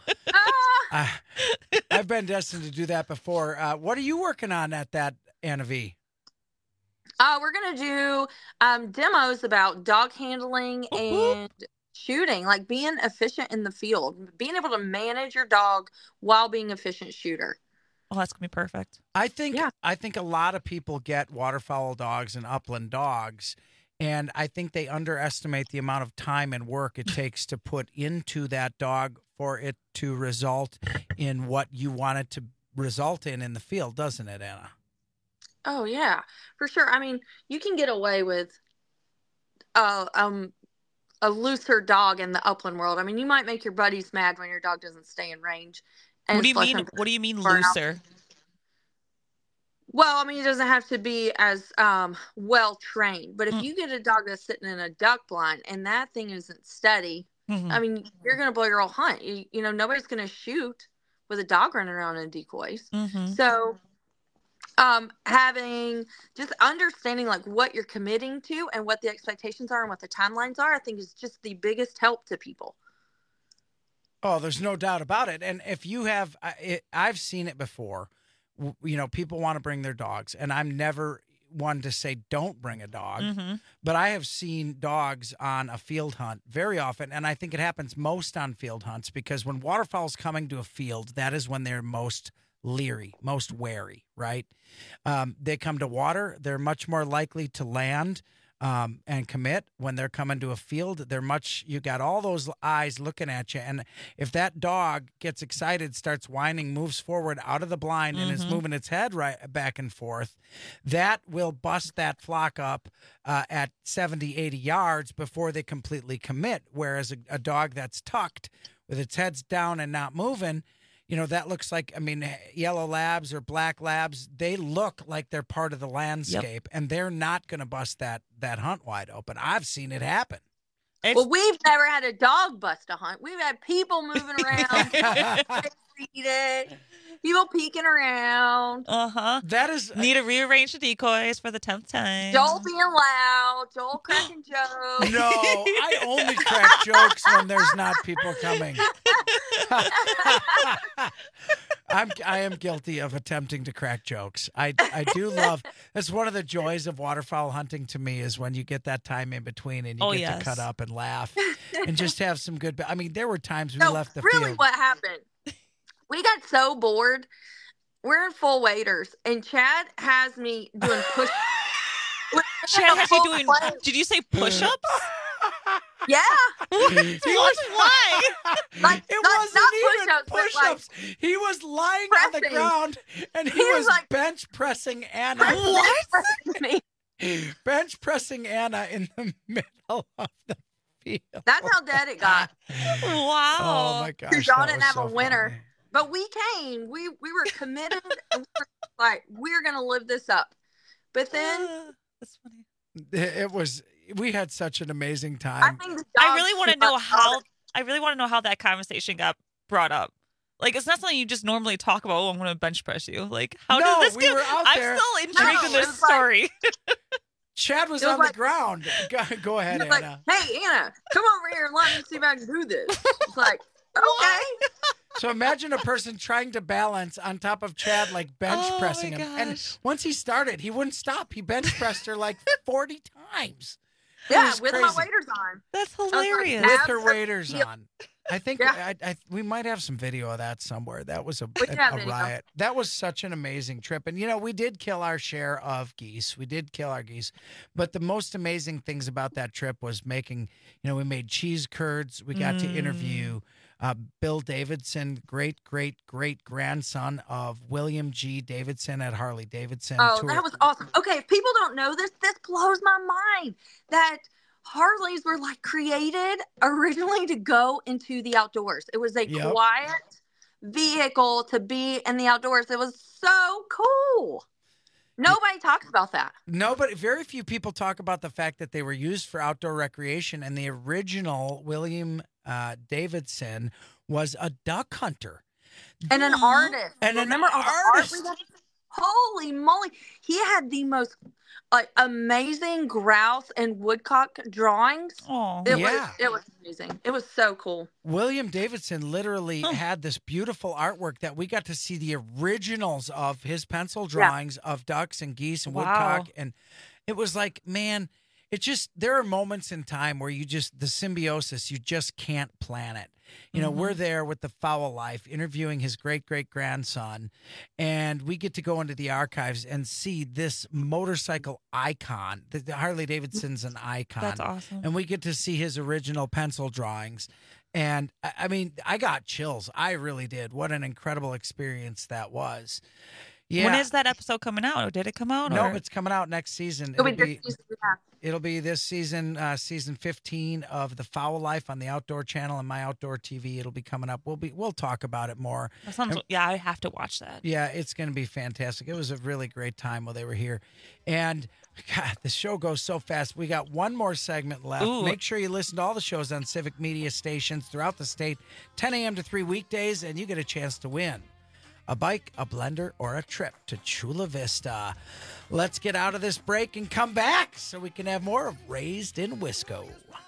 I've been destined to do that before. What are you working on at that, Anna V? We're going to do demos about dog handling and shooting, being efficient in the field, being able to manage your dog while being efficient shooter. Oh, that's going to be perfect. I think a lot of people get waterfowl dogs and upland dogs, and I think they underestimate the amount of time and work it takes to put into that dog for it to result in what you want it to result in the field, doesn't it, Anna? Oh, yeah, for sure. I mean, you can get away with a looser dog in the upland world. I mean, you might make your buddies mad when your dog doesn't stay in range. And What do you mean looser? Well, I mean, it doesn't have to be as well trained. But if you get a dog that's sitting in a duck blind and that thing isn't steady, I mean, you're going to blow your whole hunt. You know, nobody's going to shoot with a dog running around in decoys. So having just understanding what you're committing to and what the expectations are and what the timelines are, I think is just the biggest help to people. Oh, there's no doubt about it. And if you have, I've seen it before. You know, people want to bring their dogs, and I'm never one to say don't bring a dog, but I have seen dogs on a field hunt very often, and I think it happens most on field hunts, because when waterfowl's coming to a field, that is when they're most leery, most wary, right? They come to water, they're much more likely to land and commit. When they're coming to a field, you got all those eyes looking at you. And if that dog gets excited, starts whining, moves forward out of the blind and is moving its head right back and forth, that will bust that flock up at 70, 80 yards before they completely commit. Whereas a dog that's tucked with its head's down and not moving, you know, that looks like, I mean, yellow labs or black labs, they look like they're part of the landscape, and they're not going to bust that hunt wide open. I've seen it happen. Well, we've never had a dog bust a hunt. We've had people moving around. Read it. People peeking around. That is need to rearrange the decoys for the 10th time. Joel being loud. Joel cracking jokes. No, I only crack jokes when there's not people coming. I am guilty of attempting to crack jokes. I do love. That's one of the joys of waterfowl hunting to me is when you get that time in between and you get to cut up and laugh and just have some good. I mean, there were times we left the really, field. what happened? We got so bored. We're in full waders, and Chad has me doing push. Chad has you doing. Did you say push-ups? Yeah. Why? Like, It not wasn't even push-ups, but, push-ups. He was lying on the pressing. ground, and he was like bench pressing Anna. What? Bench pressing Anna in the middle of the field. That's how dead it got. Wow. Oh my gosh. Because y'all that didn't was have so a winner. funny. But we came. We were committed. And we were like, we're going to live this up. But then. That's funny. It was. We had such an amazing time. I really want to know how. I really want to know how that conversation got brought up. Like, it's not something you just normally talk about. Oh, I'm going to bench press you. Like, how No, did this we get? were out I'm there. still intrigued in No, it this was like- story. Chad was It was on like- the ground. Go ahead, He was Anna. like, hey, Anna, come over here and let me see if I can do this. It's like, okay. So imagine a person trying to balance on top of Chad, like bench pressing him. And once he started, he wouldn't stop. He bench pressed her like 40 times. It Yeah, was with crazy. my waders on. That's hilarious. With her waders Yep. on. I think Yeah. we might have some video of that somewhere. That was a have video. riot. That was such an amazing trip. And, we did kill our share of geese. We did kill our geese. But the most amazing things about that trip was making, we made cheese curds. We got to interview Bill Davidson, great-great-great-grandson of William G. Davidson at Harley Davidson. Oh, that was awesome. Okay, if people don't know this, this blows my mind that Harleys were like created originally to go into the outdoors. It was a Yep. quiet vehicle to be in the outdoors. It was so cool. Nobody talks about that. No, but very few people talk about the fact that they were used for outdoor recreation, and the original William Davidson was a duck hunter. And an artist. And an Remember all the art we artist. got? Holy moly. He had the most amazing grouse and woodcock drawings. Oh, It was amazing. It was so cool. William Davidson literally had this beautiful artwork that we got to see the originals of his pencil drawings of ducks and geese and woodcock. And it was like, man, there are moments in time where the symbiosis, you just can't plan it. We're there with the Fowl Life interviewing his great-great-grandson, and we get to go into the archives and see this motorcycle icon. The Harley Davidson's an icon. That's awesome. And we get to see his original pencil drawings. And, I mean, I got chills. I really did. What an incredible experience that was. Yeah. When is that episode coming out? Or did it come out? No, or? it's coming out next season. It'll be this season, season 15 of The Fowl Life on the Outdoor Channel and My Outdoor TV. It'll be coming up. We'll talk about it more. That sounds, I have to watch that. Yeah, it's going to be fantastic. It was a really great time while they were here. And God, the show goes so fast. We got one more segment left. Ooh. Make sure you listen to all the shows on Civic Media stations throughout the state, 10 a.m. to 3 weekdays, and you get a chance to win a bike, a blender, or a trip to Chula Vista. Let's get out of this break and come back so we can have more of Raised in Wisco.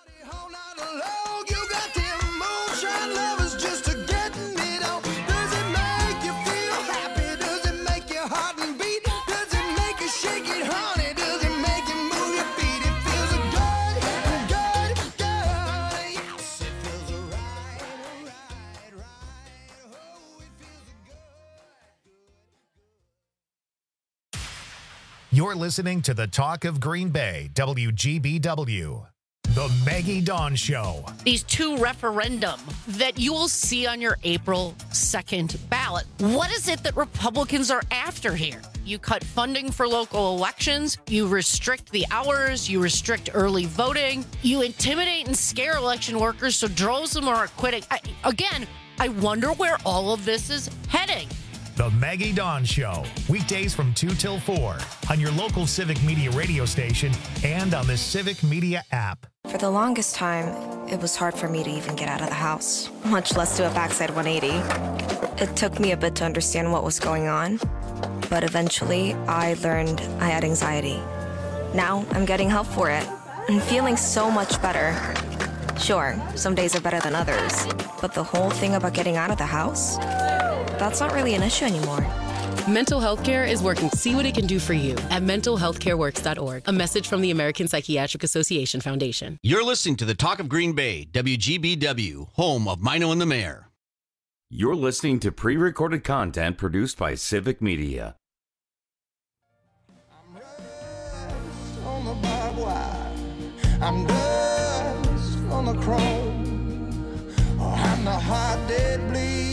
You're listening to the Talk of Green Bay, WGBW. The Maggie Dawn Show. These two referendum that you will see on your April 2nd ballot. What is it that Republicans are after here? You cut funding for local elections. You restrict the hours. You restrict early voting. You intimidate and scare election workers so droves of them are quitting. I wonder where all of this is heading. The Maggie Dawn Show. Weekdays from 2 till 4 on your local Civic Media radio station and on the Civic Media app. For the longest time, it was hard for me to even get out of the house, much less do a backside 180. It took me a bit to understand what was going on, but eventually I learned I had anxiety. Now I'm getting help for it and feeling so much better. Sure, some days are better than others, but the whole thing about getting out of the house, that's not really an issue anymore. Mental health care is working. See what it can do for you at mentalhealthcareworks.org. A message from the American Psychiatric Association Foundation. You're listening to the Talk of Green Bay, WGBW, home of Mino and the Mayor. You're listening to pre-recorded content produced by Civic Media. On the barbed wire, I'm dust on the chrome. I'm the heart that bleeds.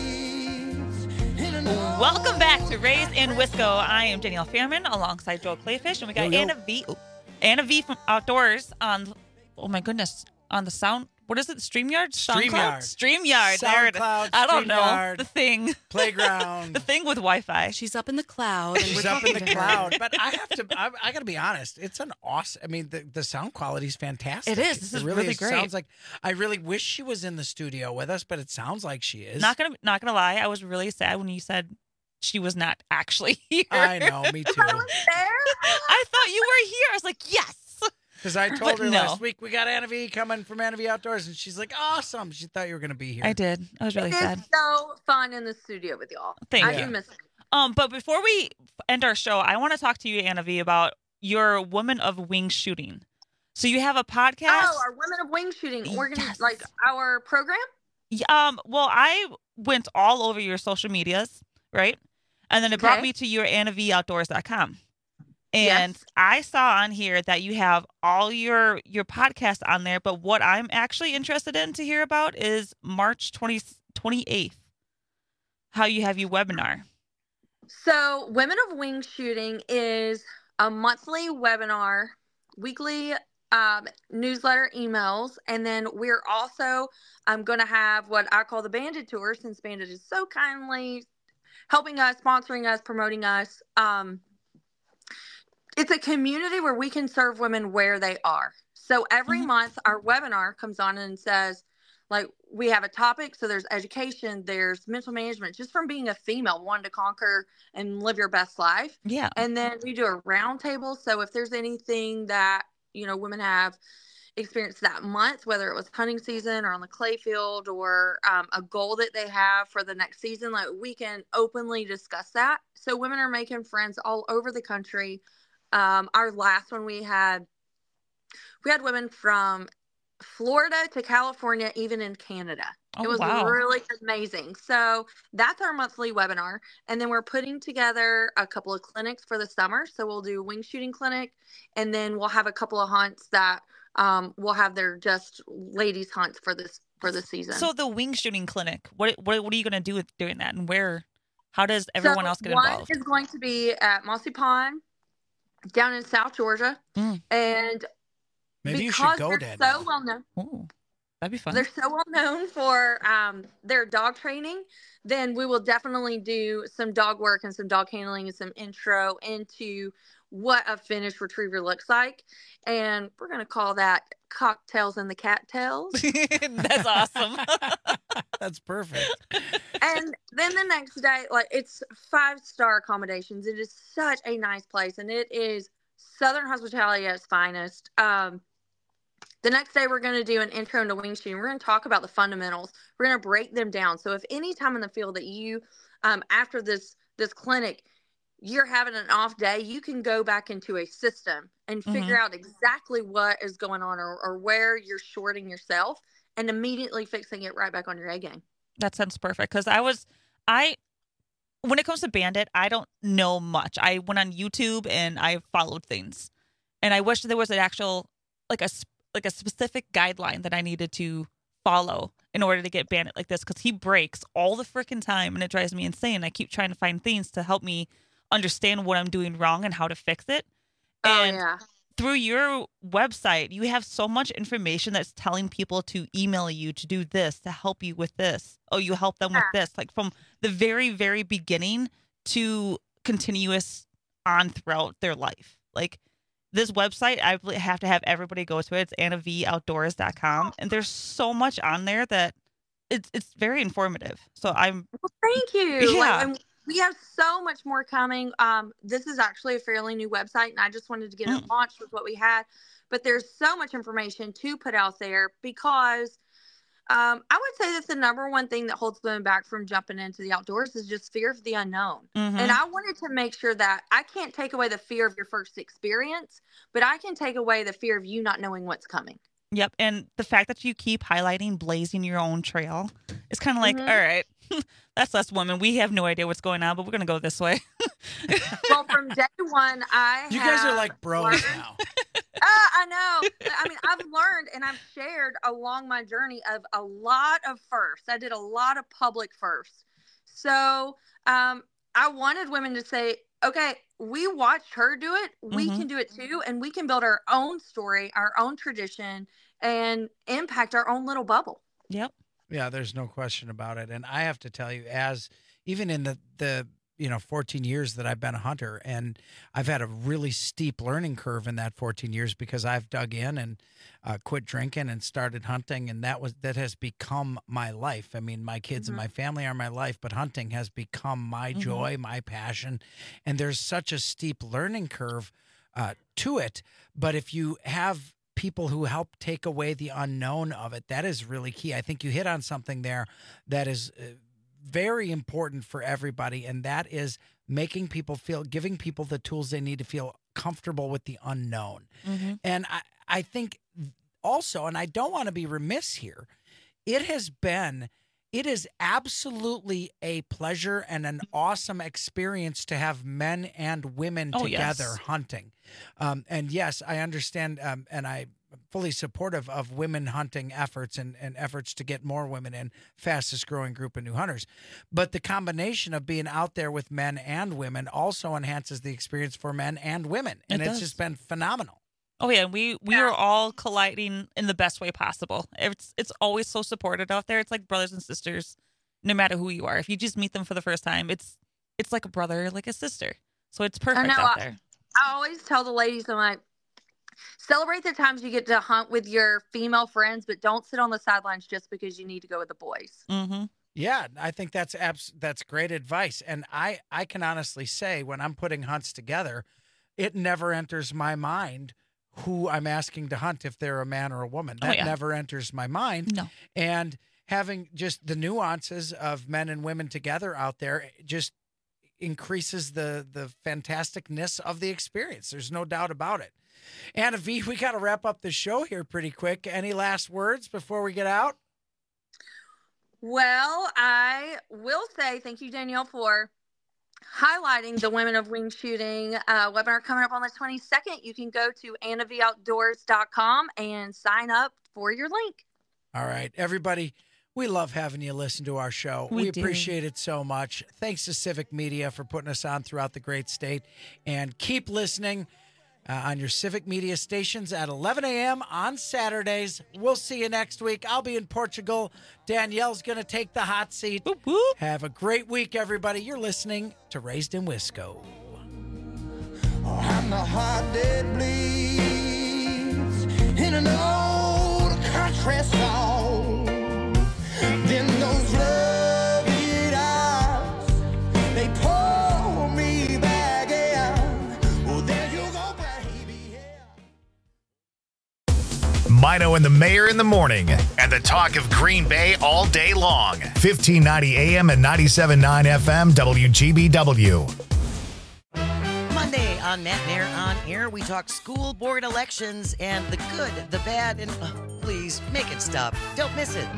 Welcome back to Raised in Wisco. I am Danielle Fairman alongside Joel Clayfish, and we got Anna V from Outdoors on. Oh my goodness, on the sound. What is it? StreamYard? StreamYard. There it is. I don't know. The thing. Playground. The thing with Wi-Fi. She's up in the cloud. And She's up in the cloud. But I got to be honest. It's an awesome. I mean, the sound quality is fantastic. It is. This is really great. Sounds like I really wish she was in the studio with us, but it sounds like she is. Not gonna lie. I was really sad when you said she was not actually here. I know. Me too. I thought you were here. I was like, yes. Because I told her last week we got Anna V coming from Anna V Outdoors, and she's like, awesome. She thought you were going to be here. I did. I was really sad. It's so fun in the studio with y'all. I do miss it. But before we end our show, I want to talk to you, Anna V, about your Women of Wing Shooting. So you have a podcast. Oh, our Women of Wing Shooting like our program? Well, I went all over your social medias, right? And then it brought me to your AnnaVOutdoors.com. And I saw on here that you have all your podcasts on there, but what I'm actually interested in to hear about is March 28th, how you have your webinar. So Women of Wing Shooting is a monthly webinar, weekly newsletter emails, and then we're also going to have what I call the Bandit Tour, since Bandit is so kindly helping us, sponsoring us, promoting us. It's a community where we can serve women where they are. So every month our webinar comes on and says, like, we have a topic. So there's education, there's mental management, just from being a female, wanting to conquer and live your best life. Yeah. And then we do a round table. So if there's anything that, women have experienced that month, whether it was hunting season or on the clay field or a goal that they have for the next season, like, we can openly discuss that. So women are making friends all over the country. Our last one we had women from Florida to California, even in Canada. It was really amazing. So that's our monthly webinar. And then we're putting together a couple of clinics for the summer. So we'll do a wing shooting clinic, and then we'll have a couple of hunts that we'll have their just ladies hunts for this season. So the wing shooting clinic, what are you going to do with doing that, and how does everyone else get involved? One is going to be at Mossy Pond down in South Georgia. And maybe you should go there. So well known. Ooh, that'd be fun. They're so well known for their dog training. Then we will definitely do some dog work and some dog handling and some intro into what a finished retriever looks like. And we're going to call that Cocktails and the Cattails. That's awesome. That's perfect. And then the next day, like, it's 5-star accommodations. It is such a nice place, and it is Southern hospitality at its finest. The next day, we're going to do an intro into wing shooting. We're going to talk about the fundamentals. We're going to break them down. So if any time in the field that you, after this clinic, you're having an off day, you can go back into a system and figure out exactly what is going on or where you're shorting yourself, and immediately fixing it right back on your A game. That sounds perfect. Because when it comes to Bandit, I don't know much. I went on YouTube and I followed things, and I wish there was an actual, like a specific guideline that I needed to follow in order to get Bandit like this, because he breaks all the freaking time and it drives me insane. I keep trying to find things to help me understand what I'm doing wrong and how to fix it. And through your website, you have so much information that's telling people to email you to do this, to help you with this. Oh, you help them with this, like from the very, very beginning to continuous on throughout their life. Like, this website, I have to have everybody go to it. It's AnnaVOutdoors.com. And there's so much on there that it's very informative. So I'm... Well, thank you. Yeah. And we have so much more coming. This is actually a fairly new website, and I just wanted to get it launched with what we had. But there's so much information to put out there because I would say that's the number one thing that holds women back from jumping into the outdoors is just fear of the unknown. Mm-hmm. And I wanted to make sure that I can't take away the fear of your first experience, but I can take away the fear of you not knowing what's coming. Yep. And the fact that you keep highlighting blazing your own trail is kind of like, all right, that's us women. We have no idea what's going on, but we're going to go this way. Well, from day one, You guys are like bros now. I know. I mean, I've learned and I've shared along my journey of a lot of firsts. I did a lot of public firsts. So I wanted women to say, okay, we watched her do it. We can do it too. And we can build our own story, our own tradition, and impact our own little bubble. Yep. Yeah, there's no question about it. And I have to tell you, as even in the 14 years that I've been a hunter, and I've had a really steep learning curve in that 14 years because I've dug in and quit drinking and started hunting, and that has become my life. I mean, my kids and my family are my life, but hunting has become my joy, my passion, and there's such a steep learning curve to it. But if you have people who help take away the unknown of it, that is really key. I think you hit on something there that is very important for everybody, and that is giving people the tools they need to feel comfortable with the unknown. And I think also, and I don't want to be remiss here, it is absolutely a pleasure and an awesome experience to have men and women together hunting. And yes, I understand, and I'm fully supportive of women hunting efforts and efforts to get more women in, fastest growing group of new hunters. But the combination of being out there with men and women also enhances the experience for men and women. And it's just been phenomenal. Oh yeah, we are all colliding in the best way possible. It's always so supported out there. It's like brothers and sisters, no matter who you are. If you just meet them for the first time, it's like a brother, like a sister. So it's perfect out there. I always tell the ladies, I'm like, celebrate the times you get to hunt with your female friends, but don't sit on the sidelines just because you need to go with the boys. Yeah, I think that's great advice. And I can honestly say when I'm putting hunts together, it never enters my mind who I'm asking to hunt if they're a man or a woman. That never enters my mind. No. And having just the nuances of men and women together out there just increases the fantasticness of the experience. There's no doubt about it. Anna V, we got to wrap up the show here pretty quick. Any last words before we get out? Well, I will say thank you, Danielle, for highlighting the Women of Wing Shooting webinar coming up on the 22nd. You can go to AnnaVOutdoors.com and sign up for your link. All right, everybody. We love having you listen to our show. We appreciate it so much. Thanks to Civic Media for putting us on throughout the great state. And keep listening on your Civic Media stations at 11 a.m. on Saturdays. We'll see you next week. I'll be in Portugal. Danielle's going to take the hot seat. Boop, boop. Have a great week, everybody. You're listening to Raised in Wisco. I'm the heart that bleeds in an old country song. Then those rugged eyes, they pull me back in. Oh, there you go, baby. Mino and the Mayor in the morning, and the talk of Green Bay all day long. 1590 AM and 97.9 FM WGBW. Monday on Matt and Aaron on Air, we talk school board elections and the good, the bad, and please make it stop. Don't miss it.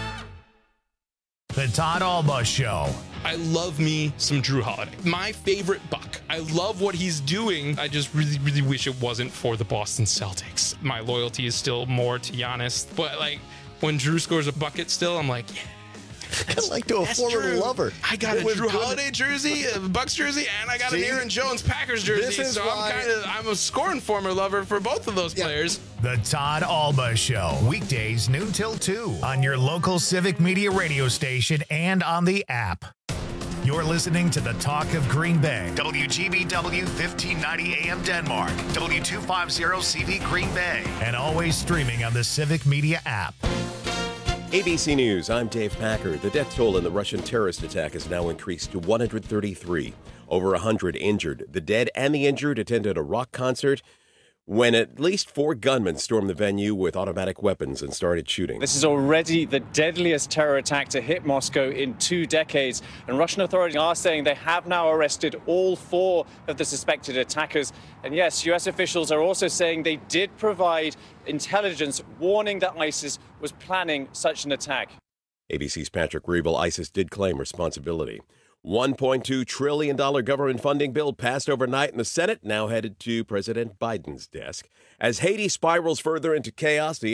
The Todd Alba Show. I love me some Drew Holiday. My favorite buck. I love what he's doing. I just really, really wish it wasn't for the Boston Celtics. My loyalty is still more to Giannis. But like when Drew scores a bucket still, I'm like, yeah. Kind of like to a former Drew. lover. I got a Drew Holiday jersey, a Bucks jersey, and I got an Aaron Jones Packers jersey. So I'm a scorn former lover for both of those players. The Todd Alba Show. Weekdays noon till 2 on your local Civic Media radio station and on the app. You're listening to the Talk of Green Bay. WGBW 1590 AM Denmark. W250CV Green Bay. And always streaming on the Civic Media app. ABC News, I'm Dave Packer. The death toll in the Russian terrorist attack has now increased to 133. Over 100 injured. The dead and the injured attended a rock concert when at least 4 gunmen stormed the venue with automatic weapons and started shooting. This is already the deadliest terror attack to hit Moscow in 2 decades. And Russian authorities are saying they have now arrested all 4 of the suspected attackers. And yes, U.S. officials are also saying they did provide intelligence warning that ISIS was planning such an attack. ABC's Patrick Reevell. ISIS did claim responsibility. $1.2 trillion government funding bill passed overnight in the Senate, now headed to President Biden's desk. As Haiti spirals further into chaos, the